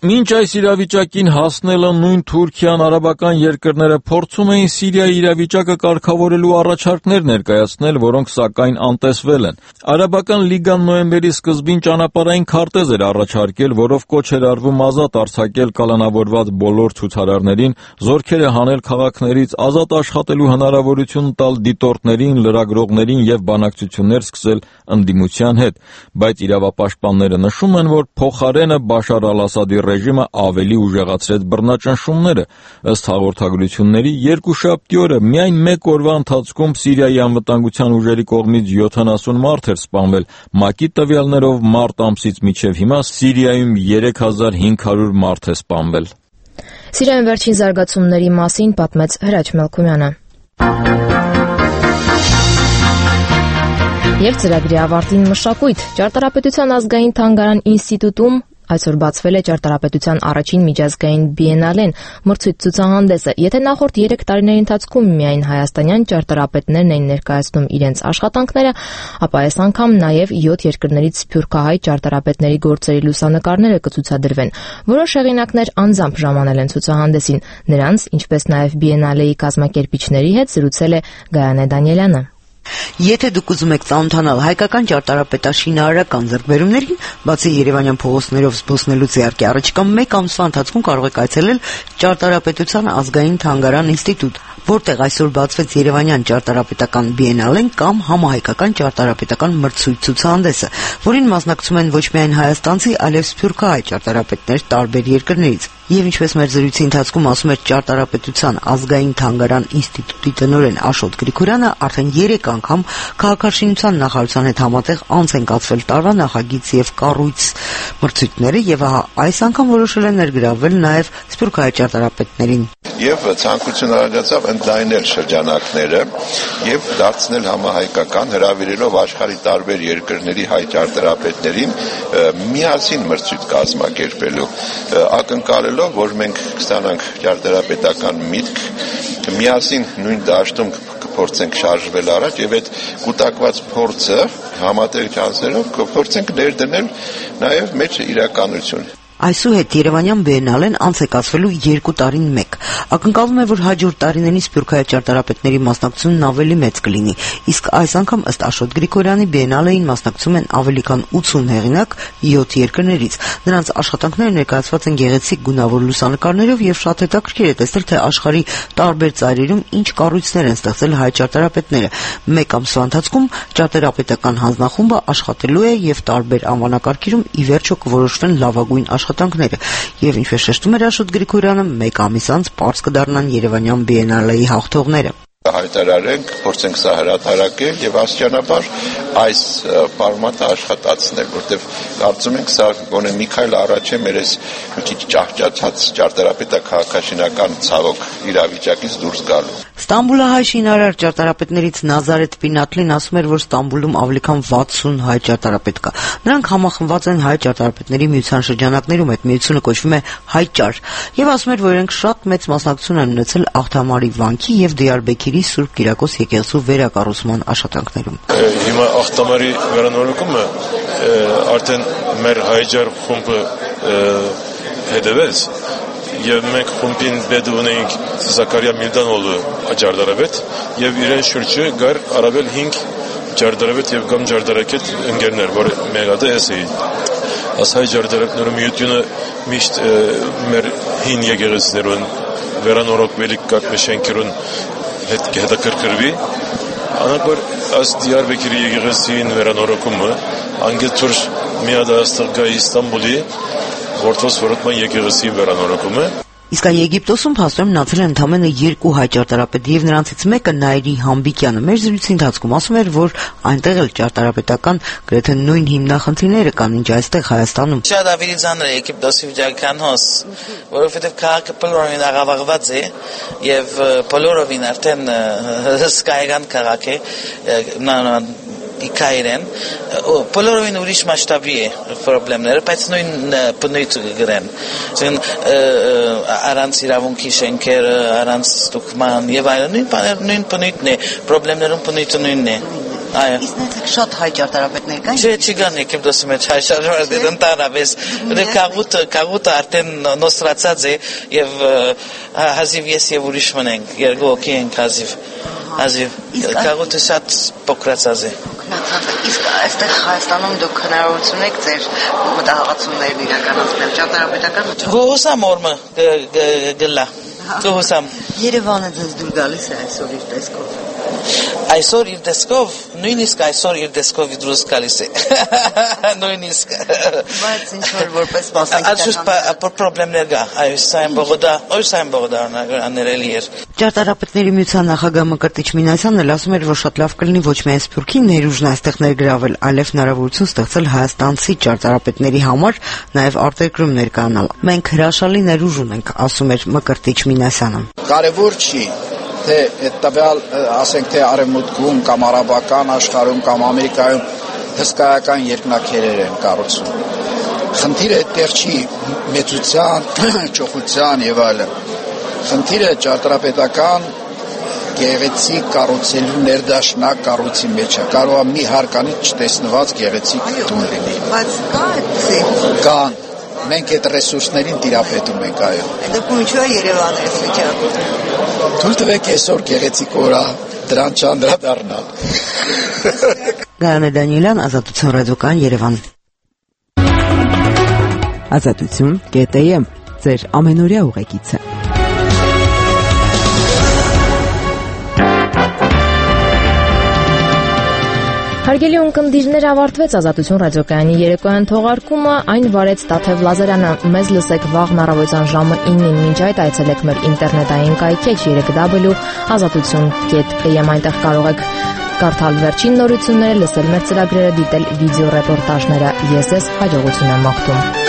Մինչ այս իրավիճակին հասնելը նույն Թուրքիան արաբական երկրները փորձում էին Սիրիայի իրավիճակը կարգավորելու առաջարկներ ներկայացնել, որոնք սակայն անտեսվել են։ Արաբական լիգան նոյեմբերի սկզբին ճանապարհային քարտեզ էր առաջարկել, որով կոչ էր արվում ազատ արձակել կալանավորված բոլոր ցուցարարներին, զորքերը հանել քաղաքներից, ազատ աշխատելու հնարավորություն տալ դիտորդներին, լրագրողներին եւ բանակցություններ սկսել ընդդիմության հետ, բայց իրավապաշտպանները նշում են, որ փոխարենը Բաշար al-Ասադի ռեժիմը ավելի ուժեղացրեց բռնաճնշումները։ Ըստ հաղորդագրությունների, երկուշաբթի օրը միայն մեկ օրվա ընթացքում Սիրիայի անվտանգության ուժերի կողմից 70 մարդ էր սպանվել։ ՄԱԿ-ի տվյալներով մարտ ամսից մինչև հիմա Սիրիայում 3500 մարդ է սպանվել։ Սիրիայում վերջին զարգացումների մասին պատմեց Հրաչ Մելքումյանը։ Եվ ծրագրի ավարտին մշակույթ։ Ճարտարապետության ազգային թանգարան ինստիտուտում այսօր բացվել է ճարտարապետության առաջին միջազգային բիենալեն, մրցույթ ցուցահանդեսը։ Եթե նախորդ 3 տարիների ընթացքում միայն հայաստանյան ճարտարապետներն էին ներկայացնում իրենց աշխատանքները, ապա այս անգամ նաև 7 երկրներից սփյուռքահայ ճարտարապետների գործերի լուսանկարները կցուցադրվեն։ Որոշ հեղինակներ անձամբ ժամանել են ցուցահանդեսին։ Նրանց, ինչպես նաև բիենալեի կազմակերպիչների հետ զրուցել է Գայանե Դանիելյանը։ Եթե դուք ուզում եք ծանոթանալ հայկական ճարտարապետաշինարարական ձեռքբերումներին, բացի երևանյան փողոցներով զբոսնելուց իհարկե առաջիկա 1 ամսվա ընթացքում կարող եք այցելել Ճարտարապետության ազգային թանգարան ինստիտուտ, որտեղ այսօր բացվեց երևանյան ճարտարապետական բիենալեն կամ համահայկական ճարտարապետական մրցույթ ցուցահանդեսը, որին մասնակցում են ոչ միայն հայաստանցի, այլև սփյուռքահայ ճարտարապետներ տարբեր երկրներից։ Եվ ինչպես մեր զրույցի ընթացքում ասում էր Ճարտարապետության ազգային թանգարան ինստիտուտի տնօրեն Աշոտ Գրիգորյանը, արդեն 3 անգամ քաղաքաշինության նախարարության հետ համատեղ անց են կացվել տարվա նախագիծ եւ կառույց մրցույթները, եւ ահա այս անգամ որոշել են ներգրավվել նաեւ սփյուռքահայ ճարտարապետներին։ Եվ ցանկություն առաջացավ ընդլայնել շրջանակները եւ դարձնել համահայկական, հրավիրելով աշխարհի տարբեր երկրների հայ ճարտարապետներին միասին մրցույթ կազմակերպելու, ակնկալելով, որ մենք կստանանք ճարտարապետական միտք, միասին նույն դաշտում կփորձենք շարժվել առաջ եւ այդ կուտակված փորձը համատեղ չանցերով կփորձենք ներդնել նաեւ մեր իրականություն։ Այսուհետ Երևանյան բիենալեն անց է կացվելու 2 տարին մեկ։ Ակնկալվում է, որ հաջորդ տարիներին սփյուռքահայ ճարտարապետների մասնակցությունն ավելի մեծ կլինի, իսկ այս անգամ ըստ Աշոտ Գրիգորյանի բիենալեին մասնակցում են ավելի քան 80 հեղինակ 7 երկրներից։ Նրանց աշխատանքները ներկայացված են գեղեցիկ գունավոր լուսանկարներով եւ շատ հետաքրքիր է տեսնել, թե աշխարհի տարբեր ծայրերում ինչ կառույցներ են ստեղծել հայ ճարտարապետները։ 1 ամսվա ընթացքում ճարտարապետական հանձնախումբը աշխատելու է եւ տարբեր անվանակարգերում ի վերջո կորոշվեն լավագույն աշխատանքները, եւ ինչպես շեշտում էր Աշոտ Գրիգորյանը, 1 ամիս անց պարզ կդառնան Երևանյան բիենալեի հաղթողները։ Հայտարարենք, փորձենք սա հրատարակել եւ աստիճանաբար այս ֆորմատը աշխատացնել, որտեվ կարծում ենք սա գոնե մի քայլ առաջ է մեր այս մի քիչ ճահճացած ճարտարապետական ցավոք իրավիճակից դուրս գալու։ Ստամբուլահայ շինարար ճարտարապետներից Նազարեթ Պինատլին ասում էր, որ Ստամբուլում ավելի քան 60 հայ ճարտարապետ կա։ Նրանք համախմբված են հայ ճարտարապետների միության շրջանակներում, այդ միությունը կոչվում է Հայճար, եւ ասում էր, որ իրենք շատ մեծ մասնակցություն են ունեցել Աղթամարի վանքի եւ Դիարբեքիրի Սուրբ Կիրակոս եկեղեցու վերակառուցման աշխատանքներում։ Հիմա Աղթամարի վերանորոգումը արդեն մեր Հայճար խումբը հետևեց եւ մենք խումբին բեդ ունեինք Զաքարիա Միլդանոլը ճարտարապետ եւ իրեն շուրջը գար առավել 5 ճարտարապետ եւ կամ ճարտարակետ ընկերներ, որ մեգադե էսեին։ Ասայ ճարտարապետները միությունը միշտ մեր հին եկեղեցիներուն վերանորոգվելի կարգաշենքերուն հետաքրքրվի։ Անակոր աս Դիարբեքիրի եկեղեցին վերանորոգումը անգեթուր միադաստղ Իստանբուլի Որտոս որոտման եկեղեցի վերանորոգումը։ Իսկ Եգիպտոսում փաստորեն մնացել են ընդամենը 2 հայ ճարտարապետ եւ նրանցից մեկը Նայիրի Համբիկյանը մեր զրույցի ընթացքում ասում էր, որ այնտեղ էլ ճարտարապետական գրեթե նույն հիմնախնդիրները կան, ինչ այստեղ Հայաստանում։ Շատ ավելի ծանր է Եգիպտոսի վիճական հոս, որովհետեւ քաղաքը բոլորովին աղավաղված է եւ բոլորովին արդեն հսկայական քաղաք է, Իքայրեն, բոլորովին ուրիշ մասշտաբի է պրոբլեմները, բայց նույն բնույթ գրեն։ Առանց իրավունքի շենքերը, առանց ստուգման եւ այլն, նույն բնույթն է, պրոբլեմներում բնույթը նույնն է։ Այո։ Իսկ նայեք շատ հայ ճարտարապետներ կան։ Չգան եկեմ դասում մեջ հայ շարժարդեն ընդանավես կաղուտը արդեն նոսրացած է եւ հազիվ ես եւ ուրիշ մնենք երկու օքի ենք հազիվ կաղուտը շատ փոքրացած է։ Իսկ այստեղ Հայաստանում դուք հնարավորություն եք ձեր մտահղացումներն իրականացնել ճարտարապետական։ Գոհուսամ օրը գլա։ Գոհուսամ։ Երևանը ձեզ դուր գալիս է այսօր իր տեսքով։ Այսօր իր տեսքով, նույնիսկ այսօր իր տեսքով դուրս գալիս է։ Նույնիսկ։ Բայց ինչ որ որպես մասնագիտական պրոբլեմներ կա։ Այս այն բողոդա աներելի էր։ Ճարտարապետների միության նախագահ Մկրտիչ Մինասյանն էլ ասում էր, որ շատ լավ կլինի ոչ միայն Սփյուռքի ներուժն այստեղ ներգրավել, այլև հնարավորություն ստեղծել հայաստանցի ճարտարապետների համար նաև արտերկրում ներկայանալ։ Մենք հրաշալի ներուժ ունենք, ասում էր Մկրտիչ Մինասյանը։ Կարևոր չի թե այդ տվյալ, ասենք թե արևմուտքում կամ արաբական աշխարհում կամ Ամերիկայում հսկայական երկնաքերեր են կառուցում։ Խնդիրը այդտեղ չի մեծության, ճոխության եւ այլն։ Խնդիրը ճարտարապետական գեղեցիկ կառուցելու ներդաշնակ կառույցի մեջ է։ Կարող է մի հարկանից չտեսնված գեղեցիկ տուն լինի։ Բայց կա այդպեսի։ Կան։ Մենք այդ ռեսուրսներին տիրապետում ենք, այո։ Դուք ինչու է Երևանը այս վիճակում։ Թույլ տվեք այսօր գեղեցիկ օր է, դրան չանդրադառնալ։ Գայանե Դանիելյան, Ազատություն ռադիոկայան, Երևան։ Ազատություն.am ձեր ամենօրյա ուղեկիցը։ Հարգելի ունկնդիրներ, ավարտվեց Ազատություն ռադիոկայանի երեկոյան թողարկումը, այն վարեց Տաթև Լազարյանը։ Մեզ լսեք վաղն առավոտյան ժամը 9-ին, մինչ այդ այցելեք մեր ինտերնետային կայքեջ www.azatatun.am, այնտեղ կարող եք կարդալ վերջին նորությունները, լսել մեր ծրագրերը, դիտել վիդեո ռեպորտաժները։ Ես հաջողություն եմ մաղթում։